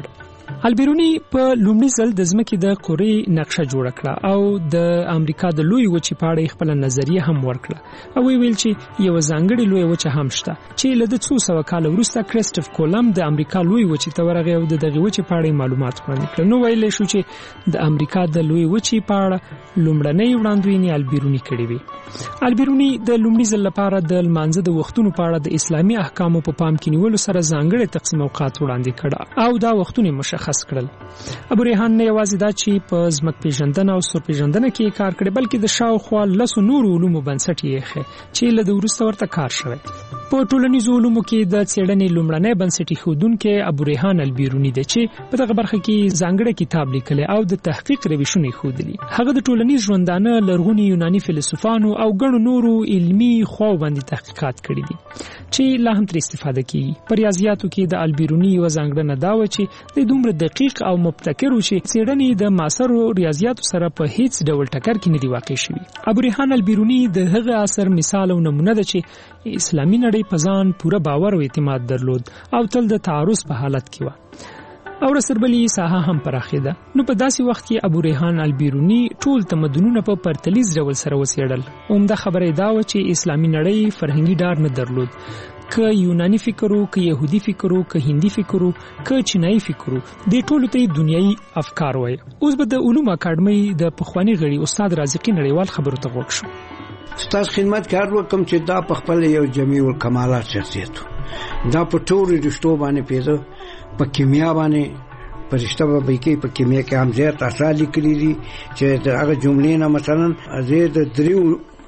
البیرونی په لومړي ځل د ځمکې د قورې نقشه جوړه کړه او د امریکا د لوی وچې په اړه خپل نظریه هم ورکړه او ویل چې یو ځانګړی لوی وچه هم شته چې له 200 کال وروسته کریسټوف کولم د امریکا لوی وچې ته ورغی او دغه وچې په اړه معلومات وړاندې کړل. نو ویل شو چې د امریکا د لوی وچې په اړه لومړنۍ وړاندوینې البیرونی کړې وي. البیرونی د لومړي ځل لپاره د لمانځه د وختونو په اړه د اسلامي احکامو په پام کې نیولو سره ځانګړي تقسیم اوقات وړاندې کړه او دا وختونه مشخص کړل. ابو ریحان نه یوازې دا چې په ځمک پیژندنه او سور پیژندنه کې کار کړی بلکې د شاوخوا 10 نورو علومو بنسټ یې ښه چې له وروسته ورته کار شوی. په ټولنیزو علومو کې د څېړنې لومړنی بنسټي ښودونکی ابو ریحان البیرونی دی چې په دغه برخه کې ځانګړی کتاب لیکلی او د تحقیق روشونه یې ښودلي. هغه د ټولنیز ژوندانه لرغوني یوناني فیلسوفانو او ګڼو نورو علمي خواو باندې تحقیقات کړي دي چې لا هم تر استفاده کیږي. په ریاضیاتو کې د البیرونی یو ځانګړنه دا و چې د دومره دقیق او مبتکر و چې څېړنې د معاصرو ریاضیاتو سره په هیڅ ډول ټکر کې نه دی واقع شوی. ابو ریحان البیرونی د هغه اثر مثال او نمونه ده چې اسلامي نړۍ په ځان پوره باور او اعتماد درلود او تل د تعارض په حالت کې و او رسربلی ساحه هم پراخیده. نو په داسې وخت کې ابو ریحان البیرونی ټول تمدنونه په پرتلیز ډول سره وسیړل. عمده خبره دا و چې اسلامي نړۍ فرهنګي ډار نه درلود، که یونانی فکرو، که يهودي فکرو، که هندي فکرو، که چینایي فکرو، د ټولو ته دنیوي افکار وای. اوس به د علوم اکاډمي د پخوانی غړي استاد رازقي نړیوال خبرو ته غوښ شو. ستاسو خدمت کار وکم چې دا په خپل یو جمیع الکمالات شخصیت دا په ټولو رښتو باندې پیدا په کیمیا باندې پرشته به کې په کیمیا کې هم زیات اثار لیکلي دي چې دا هغه جملې نه مثلا زید دریو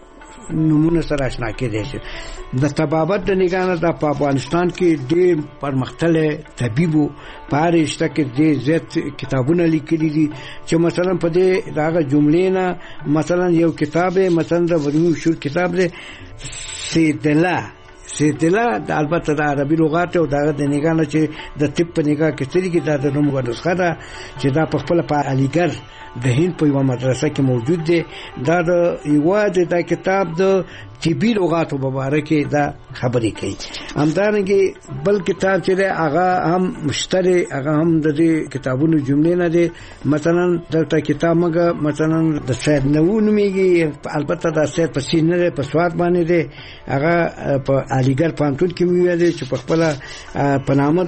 نمونه سره آشنا کېدای شي. د طبابت د نگانه د افغانستان کې ډېر پرمختللی طبيبو په رشته کې ډېر زیات کتابونه لیکلي دي چې مثلا په دې دغه جملې نه مثلا یو کتاب مثلا د ورو شو کتاب دی سیدلا د البته د عربي لغات او دغه د نگانه چې د طب په نگاه کې سترګې د نوم ورسخه ده چې دا په خپل په علیګر د هند په یو مدرسه کې موجود دی. دا د یواد د کتاب د طبي لغاتو مبارکه دا خبرې کوي. همدارنګه بل کتاب چې دی هغه هم مشتری هغه هم د دې کتابونو جملې نه دی. مثلا دلته کتاب مګه مثلا د سید نوون میږي البته د سید په سین نه په سواد باندې دی هغه په علیګر پانتون کې ویل دی چې په خپل په نامه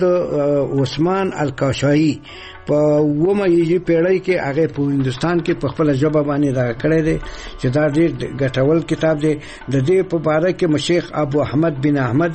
د عثمان الکاشایی په ومه یې پیړۍ کې هغه په هندستان کې په خپل ژبه باندې دا کړی دی چې دا ډېر ګټور کتاب دی. د دې په اړه کې مشیخ ابو احمد بن احمد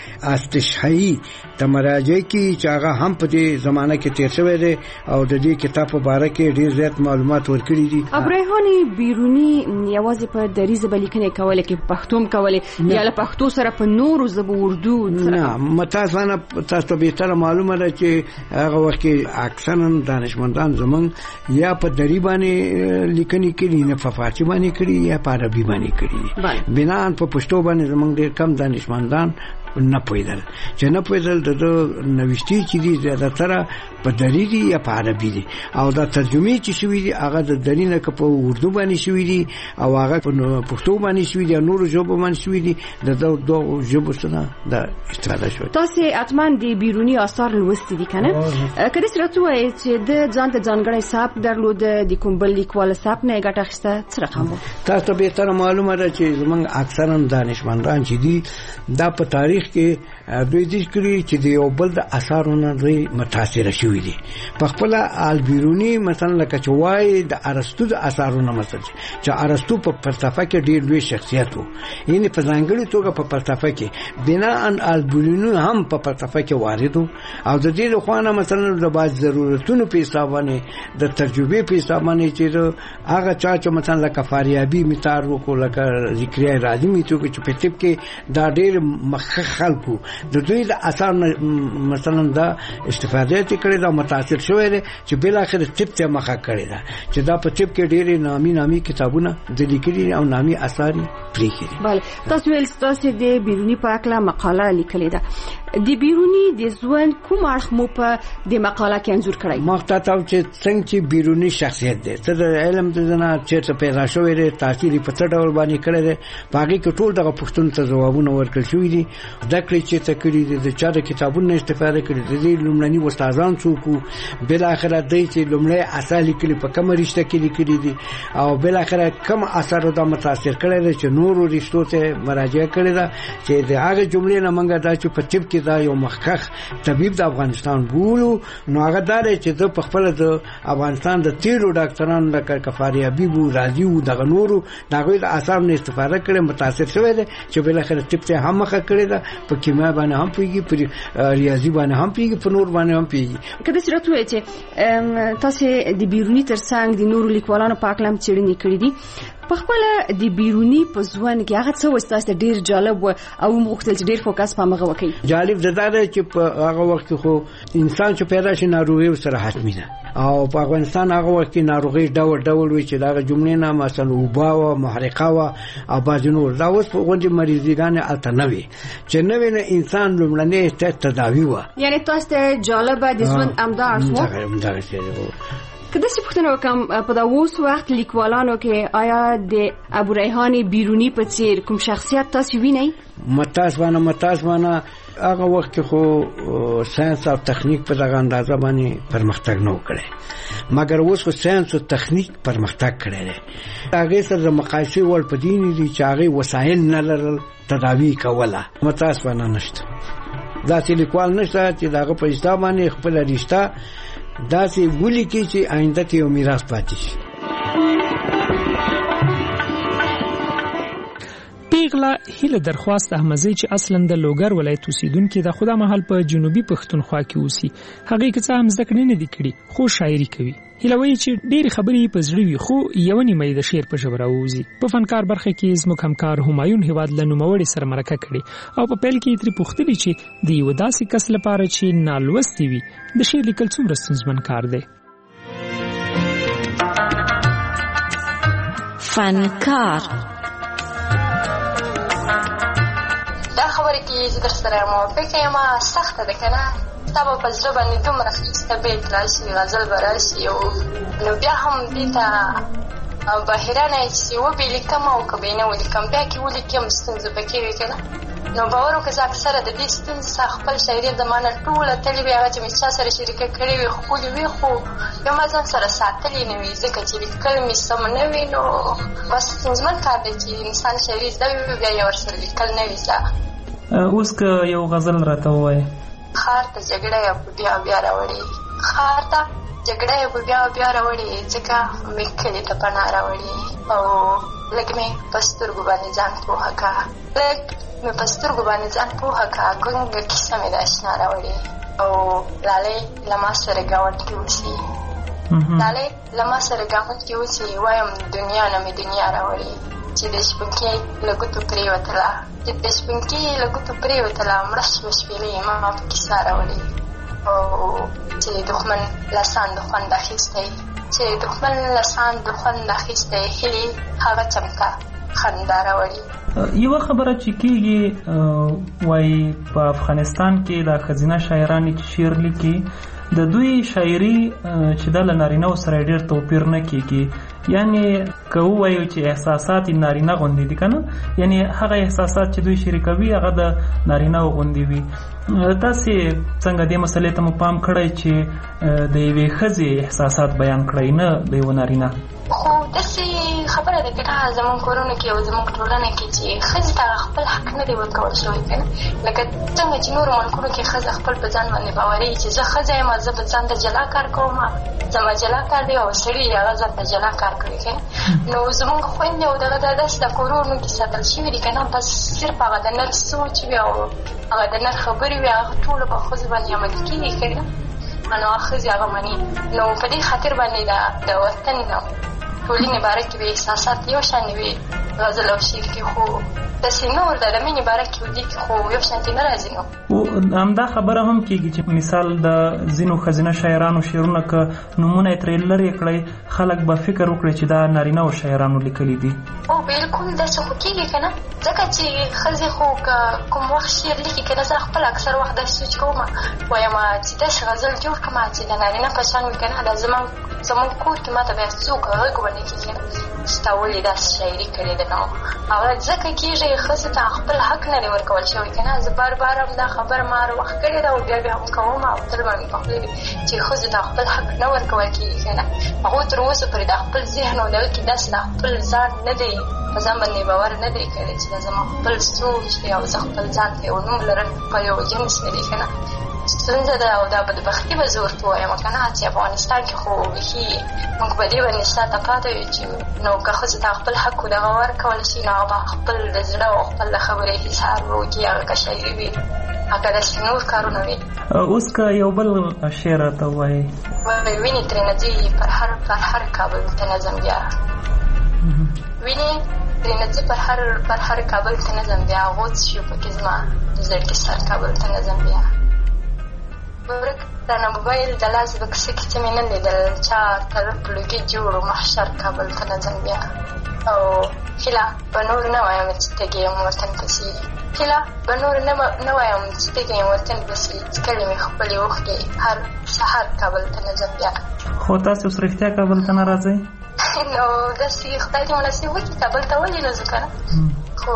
استشهایی تمراجع کې چې هغه هم په دې زمانه کې تیر شوی دی او د دې کتاب په اړه کې ډېر زیات معلومات ورکړي دي. ابو ریحان بیرونی یوازې په دریزه بلیکنه کوله کې پښتو کوله یا له پښتو سره په نورو زبو اردو نه متاسفانه تاسو به تر معلومه ده چې هغه وخت کې اکثر دانشمندان زمون یا په دری باندې لیکني کړي نه په فارسی باندې کړي یا په عربي باندې کړي. بنا په پښتو باندې زمون ډېر کم دانشمندان نه پوهیدل چې نه پوهیدل د نوښتي چې دي زیاتره په دری دي یا په عربي دي او دا ترجمه چې شوی دي هغه د دری نه په اردو باندې شوی دي او هغه په پښتو باندې شوی دي نور ژبو باندې شوی دي د دوه ژبو سره د استفاده شوی. تاسو اتمن دی بیرونی آثار لوستي دي کنه کله سره توای چې د ځان ته ځانګړی حساب درلود د کوم بل لیکوال حساب نه ګټه اخیسته څه رقم تاسو به تر معلومه ده چې زمونږ اکثرا دانشمندان چې دي دا په تاریخ کې دوی دې کړی چې د یو بل د اثارونو دوی متاثر شوي دي. په خپل البیرونی مثلا لکه چې وای د ارسطو د اثارونو مثلا چې ارسطو په فلسفه کې ډېر لوی شخصیت وو یعنی په ځانګړي توګه په فلسفه کې بنا ان البیرونی هم په فلسفه کې وارد او د دې لخوانه مثلا د باز ضرورتونو په حساب باندې د تجربه په حساب باندې چې هغه چې مثلا لکه فاریابی میتار وکړه لکه ذکریه راضی میتو چې په طب کې دا ډېر مخ خلکو د دوی د اثر مثلا دا استفاده کړي دا متاثر شوی دی چې بل اخر طب ته مخه کړي دا چې دا په طب کې ډېر نامي کتابونه د لیکلي او نامي اثار پرې کړي. بله تاسو ول تاسو د بیرونی په اړه مقاله لیکلې ده د بیرونی د ژوند کوم اړخ مو په د مقاله کې انځور کړی؟ مخته تاسو چې څنګه چې بیرونی شخصیت دی ته د علم د نه چې پیدا شوی دی تاثیر په څه ډول باندې کړی دی باقي ټول دغه پوښتنو ته ځوابونه ورکړل شوی دي د کړي چې ته کړی دي د چا د کتابونو استفاده کړې دي لومړني استادان څوک بل اخره دی چې لومړی اثر لیکلي په کوم رشته کې لیکلي دي او بل اخره کوم اثر دا متاثر کړی دی چې نورو رشتو ته مراجعه کړې ده چې د هغه جملې نه منګه دا چې په طب کې دا یو مخکخ طبيب د افغانستان بولو نو هغه دا چې د خپل د افغانستان د تیرو ډاکټرانو لکه کفاری حبیب او راضی او د نورو دغه د اثر نه استفاده کړي متاثر شوی دی چې بل اخر طب ته هم مخه کړی ده په کیمیا باندې هم پیږي په ریاضي باندې هم پیږي په نور باندې هم پیږي کله چې راته وایي چې تاسو د بیرونی ترڅنګ د نورو لیکوالانو په اړه څېړنې کړې دي په خپل د بیرونی په ځوان کې هغه څه وستاسته ډیر جالب او مختلف ډیر فوکس په مغه وکي جالب ده چې په هغه وخت خو انسان چې پیدا شي ناروغي سره حتمی ده او په افغانستان هغه وخت کې ناروغي ډول وي چې دا جملې نه مثلا وبا او محرقه او بازنور دا اوس په غونډه مریضګان التنوي چې نوې نه انسان لومړنۍ تداوی و یعنی تاسو ته جالب د ژوند امدار وو کله چې پوښتنه وکم په دا اوس وخت لیکوالانو کې آیا د ابو ریحان بیرونی په څیر کوم شخصیت تاسو وینئ؟ متاسفانه هغه وخت خو ساينس او تخنیک په دغه اندازه باندې پرمختګ نه وکړي مګر اوس خو ساينس او تخنیک پرمختګ کړی دی هغه سره مقایسه ول پدینی دي چې هغه وسایل نه لرل تداوی کوله متاسفانه نشته دا چې لیکوال نشته چې دغه په حساب باندې خپل رشتہ دا سي ولي کې چې آینده ته یو میراث پاتې شي. پیغله هیله درخواست احمدزی چې اصلا د لوګر ولایت اوسیدونکو د خدا محل په جنوبي پښتونخوا کې اوسي هغه کې څه هم ذکر نه دي کړی خو شاعري کوي هیله وایي چې ډېر خبرې په زړه وي خو یو نیمه د شعر په ژبه راوځي په فنکار برخه کې زموږ همکار همایون هیواد له نوموړي سره مرکه کړې او په پیل کې ترې پوښتنې چې د یو داسې کس لپاره چې نالوستي وي د شعر لیکل څومره ستونزمن کار دی. فنکار دا خبره کې چې در سره موافقه یم سخته ده که نه تا به په زړه باندې دومره ښایسته بیت راشي غزل به راشي نو بیا هم دې ته بحیرانه یې چې وبې لیکم او که به یې نه ولیکم بیا کې ولیکم ستونزه پکې وي که نه نو باور وکړه زه اکثره د دې ستونزې څخه خپل شاعري زما نه ټوله تللې وي هغه چې مې چا سره شریکه کړې وي ښکلې وي خو بیا ما ځان سره ساتلې نه وي ځکه چې لیکل مې سم نه وي نو بس ستونزمن کار دی چې انسان شاعري زده وي بیا یې ورسره لیکل نه وي زده. اوس که یو غزل راته ووایې خار ته جګړه یې په بیا بیا راوړې خار ته جګړه یې په بیا بیا راوړې ځکه مې کلي ته پناه راوړې او لږ مې په سترګو باندې ځان پوهه که لږ مې په سترګو باندې ځان پوهه که ګونګه کیسه مې د اشنا راوړې او لالۍ له ما سره ګاونډ کې اوسي لالۍ له ما سره ګاونډ کې اوسي وایم دنیا نه مې دنیا راوړې چې د شپونکي له ګوتو پرېوتله چې د شپونکي له ګوتو پرېوتله مړه شوه شپېلۍ ما په کیسه راوړې او چې دښمن له ساند خوند اخیستی چې دښمن له ساند خوند اخیستی هیلې هغه چمکه خندا راوړي. یوه خبره چې کېږي وایي په افغانستان کې د ښځینه شاعرانې چې شعر لیکي د دوی شاعري چې د له نارینه‌و سره ډېر توپیر نه کېږي یعنی که ووایو چې احساسات یې نارینه غوندې دي که نه یعنی هغه احساسات چې دوی شریکوي هغه د نارینه‌و غوندې وي. تاسې څنګه دې مسلې ته مو پام کړی چې د یوې ښځې احساسات بیان کړئ نه د یوه نارینه؟ خو داسې خبره ده که نه زموږ کورونو کې او زموږ ټولنه کې چې ښځې ته خپل حق نه دی ورکول شوی که نه لکه څنګه چې نورو ملکونو کې ښځه خپل په ځان باندې باوري چې زه ښځه یم زه به ځان ته جلا کار کوم زما جلا کار دی او سړي هغه ځان ته جلا کار کوي که نو زموږ خویندې او دغه داسې د کورونو کې ساتل شوي دي که نه بس صرف هغه د نر سوچ وي او هغه د نر خبرې وي هغه ټولو په ښځو باندې عملي کېږي که نه نو ښځې هغه مني نو په دې خاطر باندې د وطن ټولنې باره کې به احساسات یو شان وي غزل او شعر کې خو داسې نور د مینې باره کې ودي خو یو شانتې نه راځي نو همدا خبره هم کېږي چې مثال د ځینو ښځینه شاعرانو شعرونه که نومونه یې ترې لرې کړئ خلک به فکر وکړي چې دا نارینه‌و شاعرانو لیکلي دي. او بالکل داسې خو کېږي که نه ځکه چې ښځې خو کوم وخت شعر لیکي که نه زه خپل اکثر وخت داسې سوچ کوم وایم چې داسې غزل جوړ کړم چې د نارینه په شان وي که نه دا زموږ کور کې ما ته بیا څوک غږ ونه کېږي چې تا ولې داسې شاعري کړې ده نو او ځکه کېږي ښځې ته خپل حق نه دی ورکول شوی که نه زه بار بار هم دا خبره ما هر وخت کړې ده او بیا هم کوم او تل به مې په خوله وي چې ښځو ته خپل حق نه ورکول کېږي که نه هغوی تر اوسه پورې د خپل ذهن او دغه کې داسې د خپل ځان نه دی په ځان باندې باور نه دی کړی چې دا زما خپل سوچ دی او زه خپل ځان ته یو نوم لرم په یو جنس نه دی که نه ستونزه ده او دا بدبختي به زه ورته وایم که نه چې افغانستان کې خو بیخي موږ په دې باندې شاته پاتې یو چې نو که ښځو ته خپل حق دغه ورکول شي نو هغه به خپل د زړه او خپل د خبرې حساب وکړي هغه که شاعري وي هغه داسې نور کارونه وي. اوس که یو بل شعر راته ووایي وینې ترېنه ځي پر هر کابل ته نظم بیا وینې ترېنه ځي پر هر کابل ته نظم بیا غوڅ شو پکې زما د زړګي سر کابل ته نظم بیا ورک رانه موبایل د لاس بکسه کې څه مې نه لیدل چا طرف لوګي جوړ محشر کابل ته نظم بیا او هیله به نور نه وایم چې تږی یم وطن پسې هیله به نور نه وایم چې تږی یم وطن پسې څکلې مې خپلې اوښکې هر سهار کابل ته نظم بیا. خو تاسې اوس رښتیا کابل ته نه راځئ؟ نو داسې خدای دې مناسب وکړي کابل ته ولې نه ځو که نه خو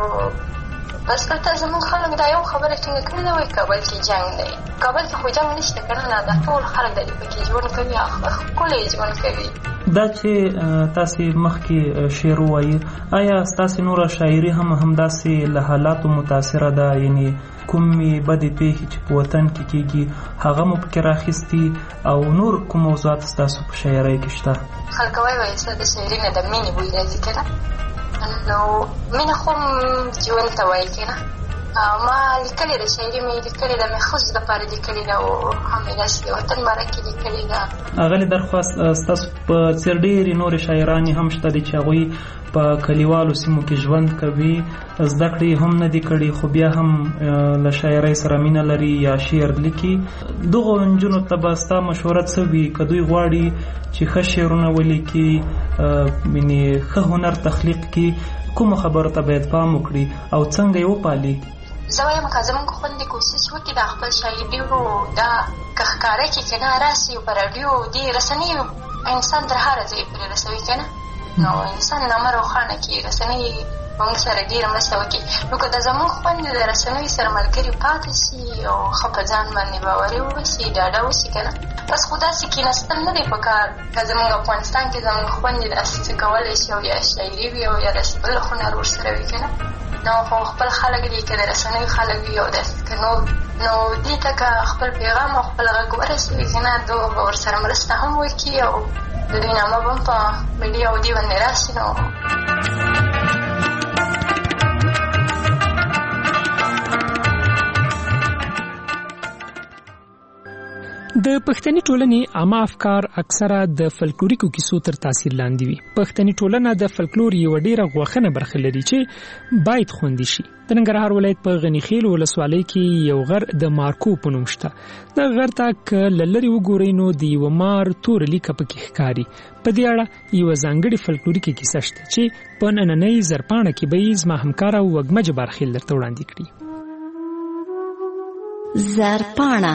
بس دلته زموږ خلک دا یو خبره ټینګه کړې ده وایي کابل کې جنګ دی کابل کې خو جنګ نشته که نه دا ټول خلک د دې پکې ژوند کوي ښکلی ژوند کوي. دا چې تاسې مخکې شعر ووایي آیا ستاسې نوره شاعري هم همداسې له حالاتو متاثره ده یعنې کومې بدې پیښې چې په وطن کې کېږي هغه مو پکې راخیستي او نور کوم موضوعات ستاسو په شاعرۍ کې شته؟ خلک وایي چې د شاعري نه د مینې بوی راځي که نه نو مینه خو ژوند ته وایي که نه ما لیکلې ده شاعري مې لیکلې ده مې ښځو دپاره لیکلې ده او هم یې داسې د وطن باره کې لیکلې ده. اغلې درخواست ستاسو په څېر ډېرې نورې شاعرانې هم شته دي چې هغوی په کلیوالو سیمو کې ژوند کوي زده کړې هم نه دي کړي خو بیا هم له شاعرۍ سره مینه لري یا شعر لیکي دغو نجونو ته به ستا مشوره څه وي که دوی غواړي چې ښه شعرونه ولیکي یعنې ښه هنر تخلیق کړي کومو خبرو ته باید پام وکړي او څنګه یې وپالي؟ زه وایم که زموږ خویندې کوشش وکړي دا خپل شاعریو دا که ښکاره کړي که نه راسي په راډیو دې رسنۍ انسان تر هره ځای پورې رسوي که نه نو انسان نامه روښانه کړي رسنۍ موږ سره ډېره مرسته وکړي نو که د زموږ خویندې د رسنیو سره ملګري پاتې شي او ښه په ځان باندې باوري واوسي ډاډه اوسي که نه بس خو داسې کېناستل نه دی په کار که زموږ افغانستان کې زموږ خویندې داسې څه کولی شي او یا شاعري وي او یا داسې بل هنر ورسره وي که نه نو خو خپل خلک دي که د رسنیو خلک وي او داسې که نو دې ته که خپل پیغام او خپل غږ ورسوي که نه دو به ورسره مرسته هم وکړي او د دوی نامه به هم په میډیا او دې باندې راشي نو د پښتني ټولنې عامه افکار اکثره د فلکلوریکو کیسو تر تاثیر لاندې وي. پښتني ټولنه د فلکلور یو ډیره غوښنه برخه لري چې باید خوندي شي. د ننګرهار ولایت په غنیخیل ولسوالۍ کې یو غر د مارکو په نوم شته. د غر ته که لری وګورئ نو د یو مار تور لیکه پکې ښکاري. په دې اړه یو ځانګړي فلکلوریکي کیسه شته چې په نننۍ زرپاڼه کې به زما همکاره وګمه جبارخیل درته وړاندې کړي. زرپاڼه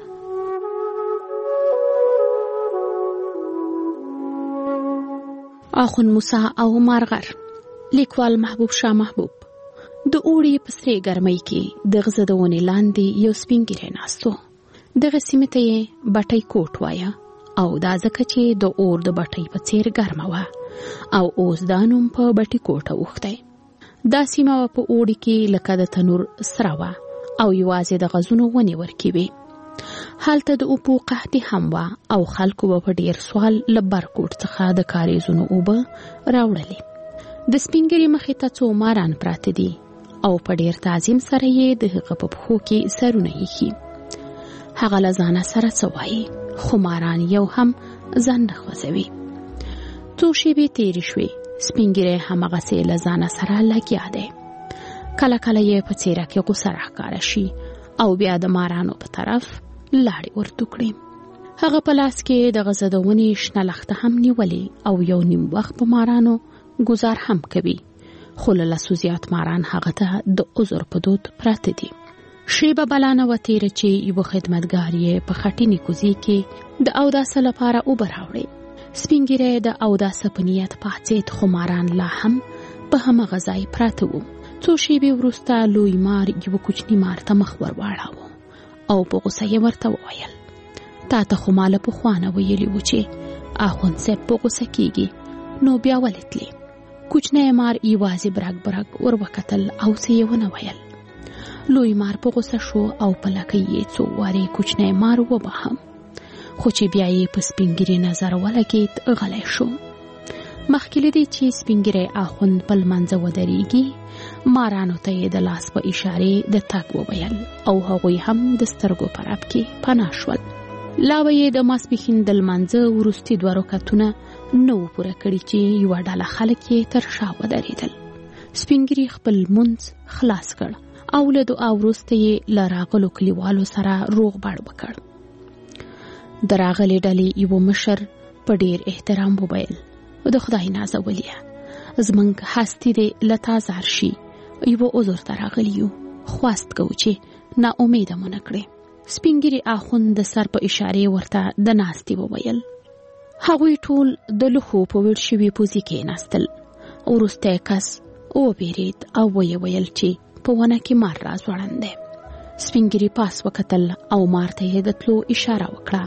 آخون موسی او مارغر لیکوال محبوب شاه محبوب د اوړي په سرې ګرمۍ کې د غزه د ونې لاندې یو سپین ږیری ناستو. دغه سیمې ته یې بټۍ کوټ وایه او دا ځکه چې د اور د بټۍ په څیر ګرمه وه او اوس دا نوم په بټۍ کوټه اوښتی. دا سیمه په اوړي کې لکه د تنور سره وه او یوازې د غزونو ونې ورکې وې. هلته د اوبو قحطي هم وه او خلکو به په ډیر سوال له برکوټ څخه د کاریزونو اوبه راوړلې. د سپینګري مخې ته څو ماران پراته دي او په ډیر تعظیم سره یې د هغه په پښو کې سرونه ایښي. هغه له ځانه سره څه وایي خو ماران یو هم ځان نه خوځوي. څو شېبې تېرې شوې سپینګري هماغسې له ځانه سره لګیا دی. کله کله یې په څېره کې غوسه راښکاره شي او بیا د مارانو په طرف لاړې ورته کړي. هغه په لاس کې د غزه د ونې شنه لښته هم نیولې او یو نیم وخت په مارانو گزار هم کوي خو له لسو زیات ماران هغه ته د عذر په دود پراته دي. شیبه بلانه و تیره چې یو خدمتګار یې په خټینې کوزي کې د اوداسه لپاره اوبه راوړې. سپین ږیری د اوداسه په نیت پاڅېد، خو ماران لا هم په هماغه ځای پراته وو. څو شیبې وروسته لوی مار یو کوچني مار ته مخ ور واړاوه او په غوسه یې ورته وویل: تا ته خو ما له پخوانه ویلي وو چې اخوندصاحب په غوسه کېږي، نو بیا ولې تلې؟ کوچنی مار یوازې برګ برګ ور وکتل او څه یې ونه ویل. لوی مار په غوسه شو او په لکۍ یې څو وارې کوچنی مار وباهم، خو چې بیا یې په سپین ږیري نظر ولګېد غلی شو. مخکې له دې چې سپین ږیری اخوند په لمانځه ودرېږي، مارانو ته یې د لاس په اشارې د تګ وویل او هغوی هم د سترګو په رپ کې پناه شول. لا به یې د ماسپښین د لمانځه وروستي 2 رکعتونه نه وو پوره کړي چې یوه ډله خلک یې تر شا ودرېدل. سپین ږیري خپل لمونځ خلاص کړ او له دعا وروسته یې له راغلو کلیوالو سره روغبړ وکړ. د راغلې ډلې یو مشر په ډیر احترام وویل: د خدای نازولیه، زمونږ هستی دې له تا زار شي، یو عذر ته راغلي یو، خواست کوو چې نا امیده مو نه کړې. سپین ږیري اخوند د سر په اشارې ورته د ناستې وویل. هغوی ټول د لوښو په ویړ شوي پوزي کېناستل. وروستی کس وبېرېد او ویې ویل چې په ونه کې مار را ځوړند دی. سپین ږیري پاس وکتل او مار ته یې د تلو اشاره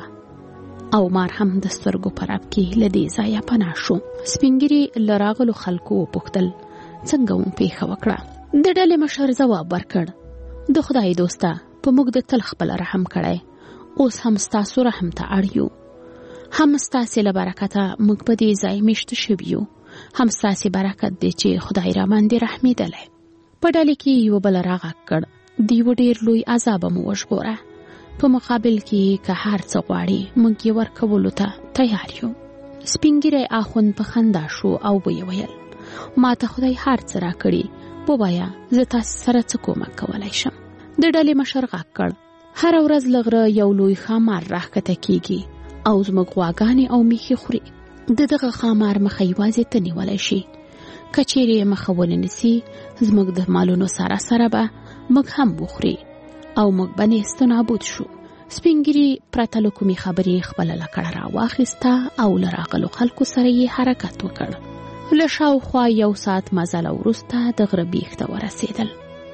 وکړه او مار هم د سترګو په رپ کې له دې ځایه پناه شو. سپین ږیري له راغلو خلکو وپوښتل: څنګه مو پیښه وکړه؟ د ډلې مشر ځواب ورکړ: د خدای دوسته، په موږ د تل خپل رحم کړی، اوس هم ستاسو رحم ته اړ یو. هم ستاسې له برکته موږ په دې ځای میشته شوي یو، هم ستاسې برکت دی چې خدای را باندې رحمېدلی. په ډلې کې یو بل راغږ کړ: د یو ډېر لوی عذابه مو وژغوره، په مقابل کې که هر څه غواړي موږ یې ورکولو ته تیار یو. سپین ږیری اخوند په خندا شو او ویې ویل: ما ته خدای هر څه راکړي، ووایه زه تاسې سره څه کومک کولی شم. د ډلې مشر غږ کړ: هره ورځ له غره یو لوی ښامار راښکته کیږي او زموږ غواګانې او میښې خوري. د دغه ښامار مخه یوازې ته نیولی شي، که چیرې یې مخه ونه نیسي، زموږ د مالونو سره سره به موږ هم وخوري او موږ به نیست نابود شو. سپین ږیري پرته له کومې خبرې خپله لکړه راواخیسته او له راغلو خلکو سره یې حرکت وکړ. له شاوخوا 1 ساعت مزله وروسته د غره بیخ ته ورسېدل.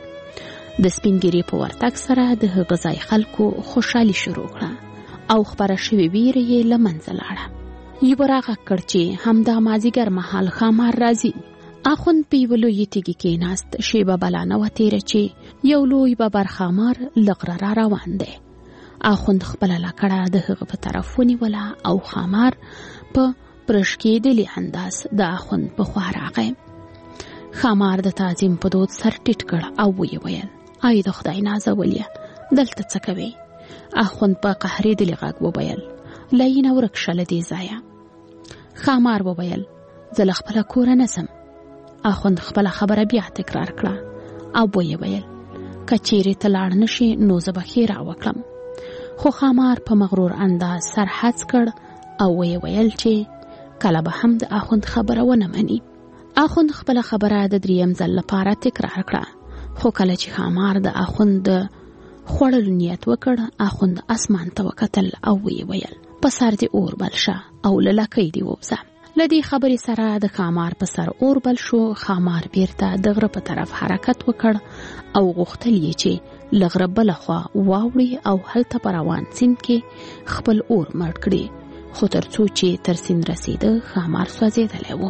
د سپین ږیري په ورتګ سره د هغه ځای خلکو خوشحالي شروع کړه او خپره شوې ویره یې له منځه لاړه. یوه راغږ کړ چې همدا مازدیګر مهال ښامار راځي. اخوند په یوه لویې تیږې کېناست. شیبه بلانه وه تېره چې یو لوی ببر ښامار له غره را روان دی. اخوند خپله لکړه د هغه په طرف ونیوله او ښامار په پرشکېدلي انداز د اخوند په خوا راغی. ښامار د تعظیم په دود سر ټیټ کړ او ویې ویل: ای د خدای نازولیه، دلته څه کوې؟ اخوند په قهرېدلي غږ وویل: لینه ورک شه له دې ځایه. ښامار وویل: زه له خپله کوره نه ځم. اخوند خپله خبره بیا تکرار کړه او ویې ویل: که چیرې ته لاړ نشې نو زه به ښې راوکړم. خو ښامار په مغرور انداز سر هڅ کړ او ویې ویل چې کله به هم د اخوند خبره ونه مني. اخوند خپله خبره د 3یم ځل لپاره تکرار کړه، خو کله چې ښامار د اخوند د خوړلو نیت وکړ، اخوند اسمان ته وکتل او ویې ویل: په سر دې اور بل شه او له لکۍ دې ووځه. له دې خبرې سره د ښامار په سر اور بل شو. ښامار بیرته د غره په طرف حرکت وکړ او غوښتل یې چې له غره بله خوا واوړي او هلته په روان سیند کې خپل اور مړ کړي، خو تر څو چې تر سیند رسېده ښامار سوځېدلی و.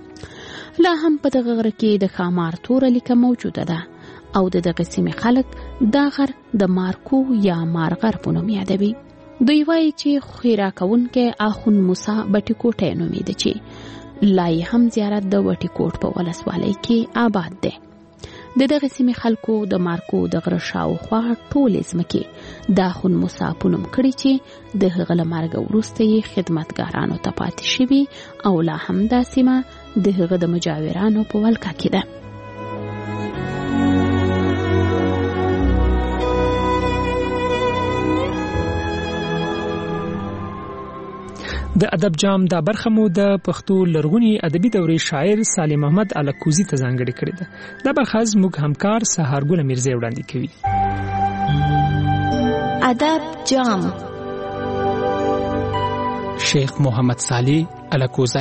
لا هم په دغه غره کې د ښامار توره لیکه موجوده ده او د دغه سیمې خلک دا غر د مارکو یا مارغر په نوم یادوي. دوی وایي چې خیرا کوونکی اخوند موسی بټي کوټی نومیده چې لا یې هم زیارت د وټي کوټ په ولسوالۍ کې آباد دی. د دغه سیمې خلکو د مارکو د غره شاوخوا ټولې ځمکې د اخوند موسی په نوم کړي چې د هغه له مرګه وروسته یې خدمتګارانو ته پاتې شوي او لا هم دا سیمه د هغه د مجاورانو په ولکه کې ده. د ادب جام دا برخه مو د پښتو لرغونی ادبي دورې شاعر سالم احمد الکوزي ته ځانګړې کړې ده. دا برخه زموږ همکار سهارګل میرزا وړاندې کوي. ادب جام. شیخ محمد صالح الکوزی.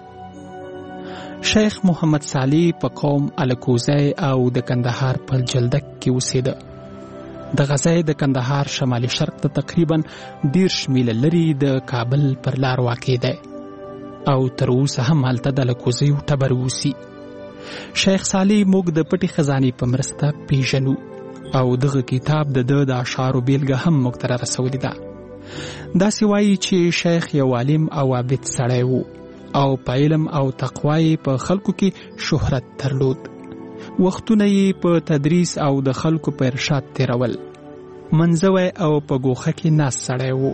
شیخ محمد صالح په قوم الکوزی او د کندهار په جلدک کې اوسېده. د غزای د کندهار شمالي شرق ته تقریبا 10 میله لري د کابل پر لار واقع دی او تر اوسه هم هلته د الکوزی ټبر اوسي. شیخ صالح موږ د پټي خزانې په مرسته پیژنو او دغه کتاب د اشعارو بیلګه هم موږ ته رسولې ده. داسې وایي چې شیخ یو عالم او عابد سړی و او په علم او تقوا په خلکو کې شهرت درلود. وختونه یې په تدریس او د خلکو په ارشاد تیرول. منځوی او په ګوښه کې ناست سړی و.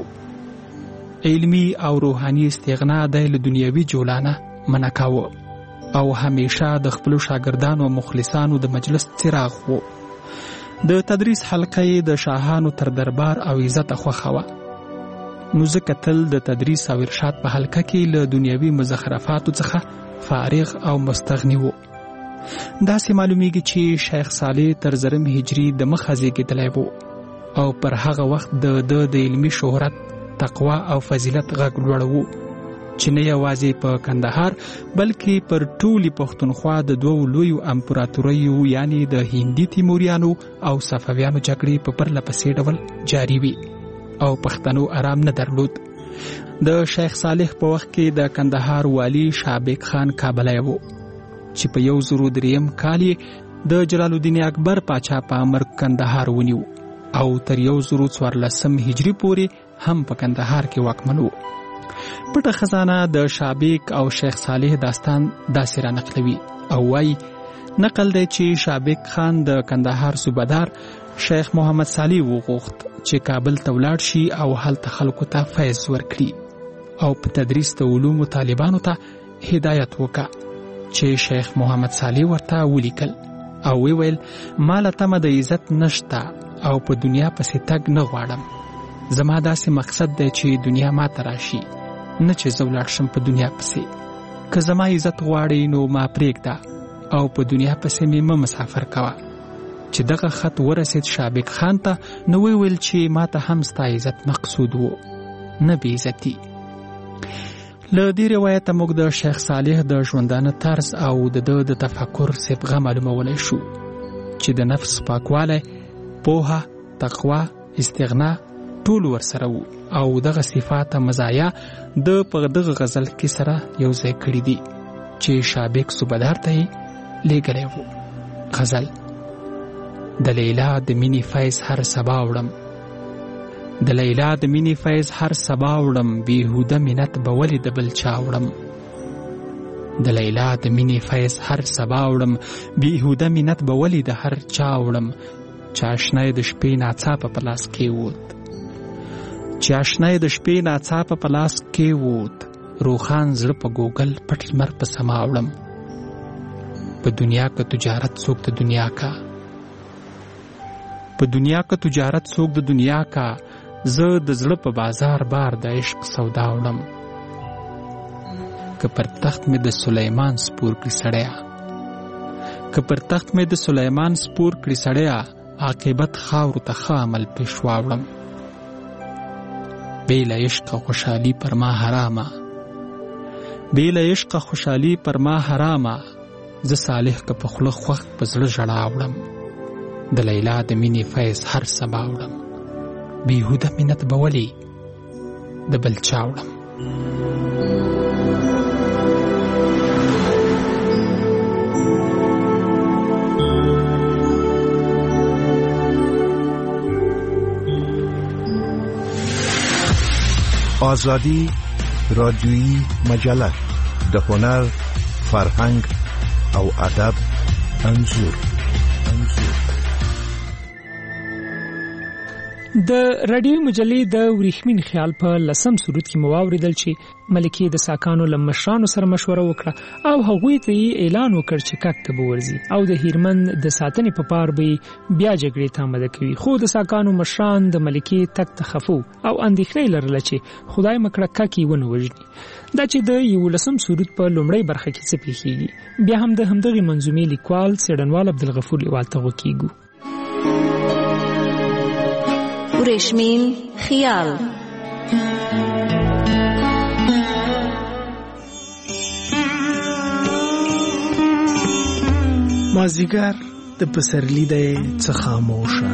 علمي او روحاني استغنا د له دنیوي جولانه منع کاوه او همیشه د خپلو شاګردانو او مخلصانو د مجلس څراغ و. د تدریس حلقه یې د شاهانو تر دربار او عزت خوښه وه. نو ځکه تل د تدریس او ارشاد په حلقه کې له دنیوي مزخرفاتو څخه فارغ او مستغني و. داسې معلومیږي چې شیخ صالح تر زرم هجری د مخه زیږېدلی و او پر هغه وخت د علمي شهرت، تقوا او فضیلت غږ لوړ و چې نه یوازې په کندهار بلکې پر ټولې پښتونخوا د 2 لویو امپراتوریو یعنی د هندي تیموریانو او صفویانو جګړې په پرله پسې ډول جاري وي او پښتنو آرام نه درلود. د شیخ صالح په وخت کې د کندهار والی شابک خان کابلی و چې په 1003 کال د جلال الدین اکبر پاچا په امر کندهار ونیو او تر 1014 هجری پورې هم په کندهار کې واکمن و. پټه خزانه د شابک او شیخ صالح داستان داسې را نقلوي او وایي نقل دی چې شابک خان د کندهار صوبهدار شیخ محمد صالح وغوښت چې کابل ته ولاړ شي او هلته خلکو ته فیض ورکړي او په تدریس د علومو طالبانو ته هدایت وکړه. چې شیخ محمد صالح ورته ولیکل او ویل مال تمه د عزت نشته او په دنیا پسې تګ نه غواړم. زما داسې مقصد دی چې دنیا ما ته راشي نه چې زه ولاړ شم په دنیا پسې. که زما عزت غواړي نو ما پرېږده او په دنیا پسې مې مه مسافر کوه. چې دغه خط ورسید شابک خان ته نو ویل چې ما ته هم ستا عزت مقصود و نه بې عزتي. له دې روایته موږ د شیخ صالح د ژوندانه طرز او د تفکر صبغه معلومولی شو چې د نفس پاکوالی، پوهه، تقوا، استغنا ټول ورسره وو او دغه صفات مزایا د په دغه غزل کې سره یو ځای کړي دي چې شابک صوبهدار ته یې لیږلی وو. غزل: د لیلا د مینې فیض هر سبا وړم، د لیلا د مینې فیض هر سبا وړم، بیهوده منت به ولې د بل چا وړم. د لیلا د مینې فیض هر سبا وړم، بیهوده منت به ولې د هر چا وړم. چې اشنای د شپې ناڅاپه په لاس کې ووت، چې اشنای د شپې ناڅاپه په لاس کې ووت، روخان زړه په ګوګل پټ لمر په سما وړم. په دنیا که تجارت څوک د دنیا کا، په دنیا که تجارت څوک د دنیا کا، زه د زړه په بازار بار د عشق سودا وړم. که پر تخت مې د سلیمان سپور کړي سړیا، که پر تخت مې د سلیمان سپور کړي سړیا، عاقبت خاورو ته ښه عمل پیشوا وړم. بې له عشقه خوشحالي پر ما حرامه، بې له عشقه خوشحالي پر ما حرامه، زه صالح که په خوله خوښ په زړه ژړا وړم. د لیلا د مینې فیض هر سبا وړم، بیهوده منت به ولې د بل چا وړم. آزادی رادیویی مجله د هنر، فرهنګ او ادب انځور. د رادیوي مجلې د ورېښمین خیال په 10م سرود کې مواوریدل چې ملکې د ساکانو له مشرانو سره مشوره وکړه او هغوی ته اعلان وکړ چې کک ته به ورځي او د هیرمن د ساتنې په پار به بیا جګړې ته آماده کوي. خو د ساکانو مشران د ملکې تک ته خفو او اندېښنې لرله چې خدای مکړه کک یې ونه وژني. دا چې د 11م سرود په لومړۍ برخه کې څه پیښیږي بیا هم د همدغې منظومې لیکوال څېړنوال عبدالغفور لیوال ته غوږ ورېښمین خیال. مازیګر د پسرلی دی څه خاموشه،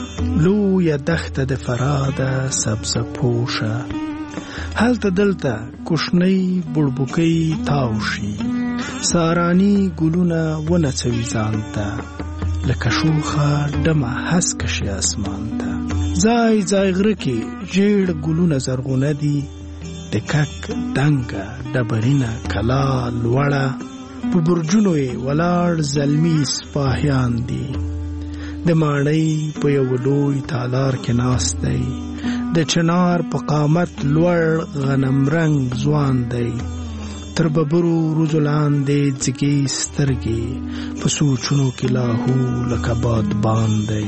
لویه دښته د فراده سبزه پوشه، هلته دلته کوشنۍ بړبوکۍ تاو شي، سارانی ګلونه ونڅوي ځان ته، لکه شوخه ډمه هسکه شي اسمان ته. ځای ځای غره کې ژیړ ګلونه زرغونه دي، د کک دنګه ډبرینه کلا لوړه، په برجونو یې ولاړ زلمي سپاهیان دي. د ماڼۍ په یو لوی تالار کې ناست دی، د چنار په قامت لوړ غنم رنگ ځوان دی. تر ببرو روزو لاندې ځګې سترګې په سوچونو کې لاهو لکه بادبان دی.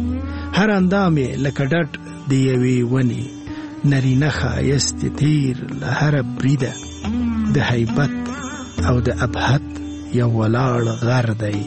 هر اندام یې لکه ډډ د یوې ونې، نرینه ښایست تیر له هره بریده، د هیبت او د ابهت یو ولاړ غر دی.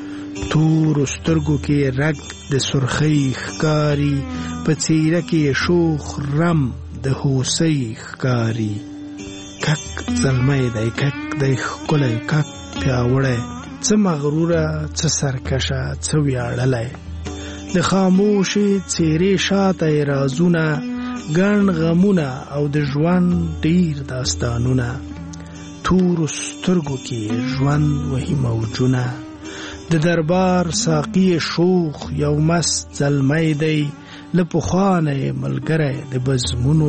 تورو سترګو کې رګ د سرخۍ ښکاري، په څیره کې شوخ رم د هوسۍ ښکاري. کک زلمی دی، کک دی ښکلی، کک پیاوړی، څه مغروره، څه سرکشه، څه ویاړلی. د خاموشې څیرې شاته یې رازونه، ګڼ غمونه او د ژوند ډیر داستانونه. تورو سترګو کې ژوند وهي موجونه، د دربار ساقي شوخ یو مست زلمی دی. له پخوانه یې ملګری د بزمونو،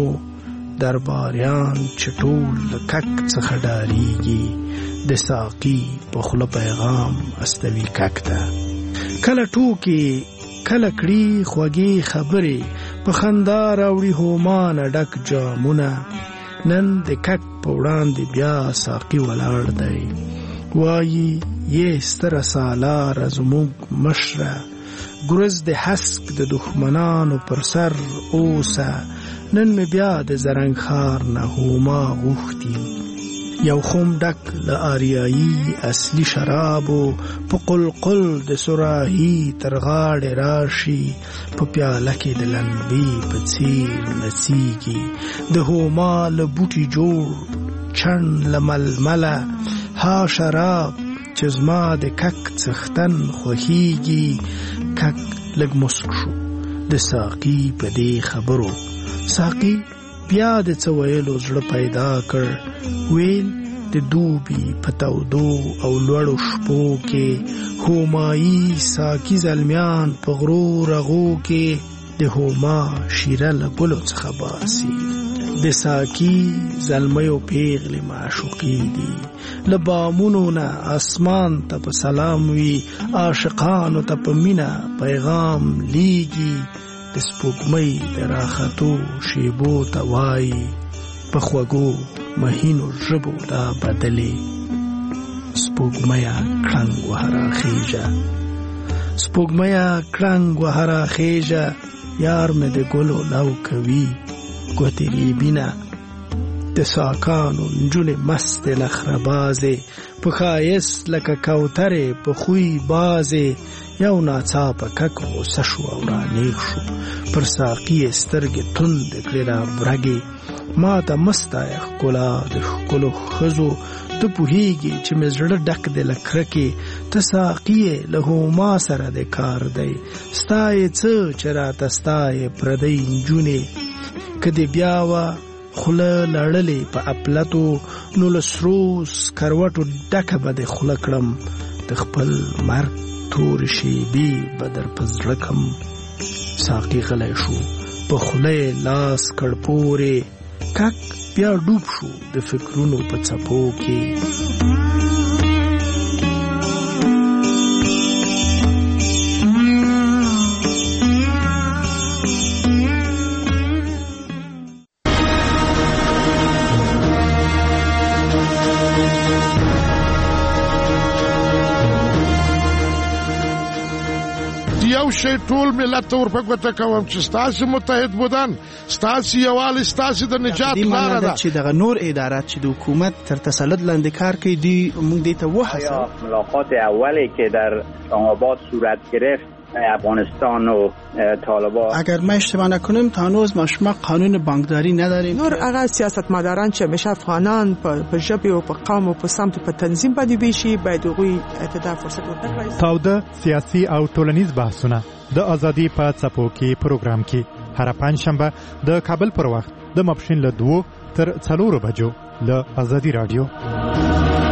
درباریان چې ټول له کک څخه ډاریږي، د ساقي په خوله پیغام استوي کک ته. کله ټوکې کله کړي خوږې خبرې، په خندا راوړي هومانه ډک جامونه. نن د کک په وړاندې بیا ساقي ولاړ دی، وایي یې ستره سالاره زموږ مشره، ګرز د حسک د دښمنانو پر سر اوسه. نن مې بیا د زرنګ ښار نه هوما غوښتي، یو خم ډک له آریایي اصلي شرابو، په قلقل د سراهي تر غاړې راشي، په پیاله کې د لنبې په څیر نڅیږي. د هوما له بوټي جوړ چڼ له ململه، ها شراب چې زما د کک څښتن خوښیږي. کک لږ مسک شو د ساقي په دې خبرو، ساقي بیا د څه ویلو زړه پیدا کړ. ویل د دوبي په تودو او لوړو شپو کې، هومایي ساقي زلمیان په غرو رغو کې، د هوما شیره له ګلو څخه باسي. د ساقي زلمیو پیغلې معشوقې دي، له بامونو نه اسمان ته په سلام وي، عاشقانو ته په مینه پیغام لیږي. د سپوږمۍ د راختو شیبو ته وایي، په خوږو مهینو ژبو دا بدلې. سپوږمۍ کړنګ وهه راخیژه، سپوږمۍ کړنګ وهه راخیژه، یار مې د ګلو لو کوي ګوتې ریبینه. د ساکانو نجونې مستې لخرهبازې، په ښایست لکه کوترې په خوی بازې. یو ناڅاپه کک غوسه شو او رانیغ شو، پر ساقي یې سترګې تندې کړې رابرګې. ما ته مستایه ښکلا د ښکلو ښځو، ته پوهیږي چې مې زړه ډک دی له کرکې. ته ساقي یې له هوما سره د کار دی، ستا یې څه چې راته ستا یې پردۍ نجونې. که دې بیا وه خوله لړلې په اپلتو، نو له سرو سکروټو ډکه به دې خوله کړم. د خپل مرګ تورې شیبې به در په زړه کم. ساقي غلی شو، په خوله یې لاس کړ پورې. کک بیا ډوب شو د فکرونو په څپو کې. یو شی ټول ملت ته ورپګوته کوم چې ستاسو متحد بودن ستاسو یووالی ستاسو د نجات لاره ده چې دغه نور ادارات چې د حکومت تر تسلط لاندې کار کوي دی موږ دې ته وحسه ملاقات اولی که در آباد صورت گرفت افغانستان و طالبان اگر ما اشتباه نکنیم تا هنوز ما قانون بانکداری نداریم نور هغه سیاستمداران چې همیشه افغانان په ژبه او په قوم او په سمت په تنظیم باندې ویشي باید هغوی ته فرصت ورکړي. تاوده سیاسي او ټولنیز بحثونه د ازادي په څپو کې پروګرام کې هر پنځشنبه د کابل پر وخت د ماپښین له 2 تر 4 بجو له ازادي رادیو.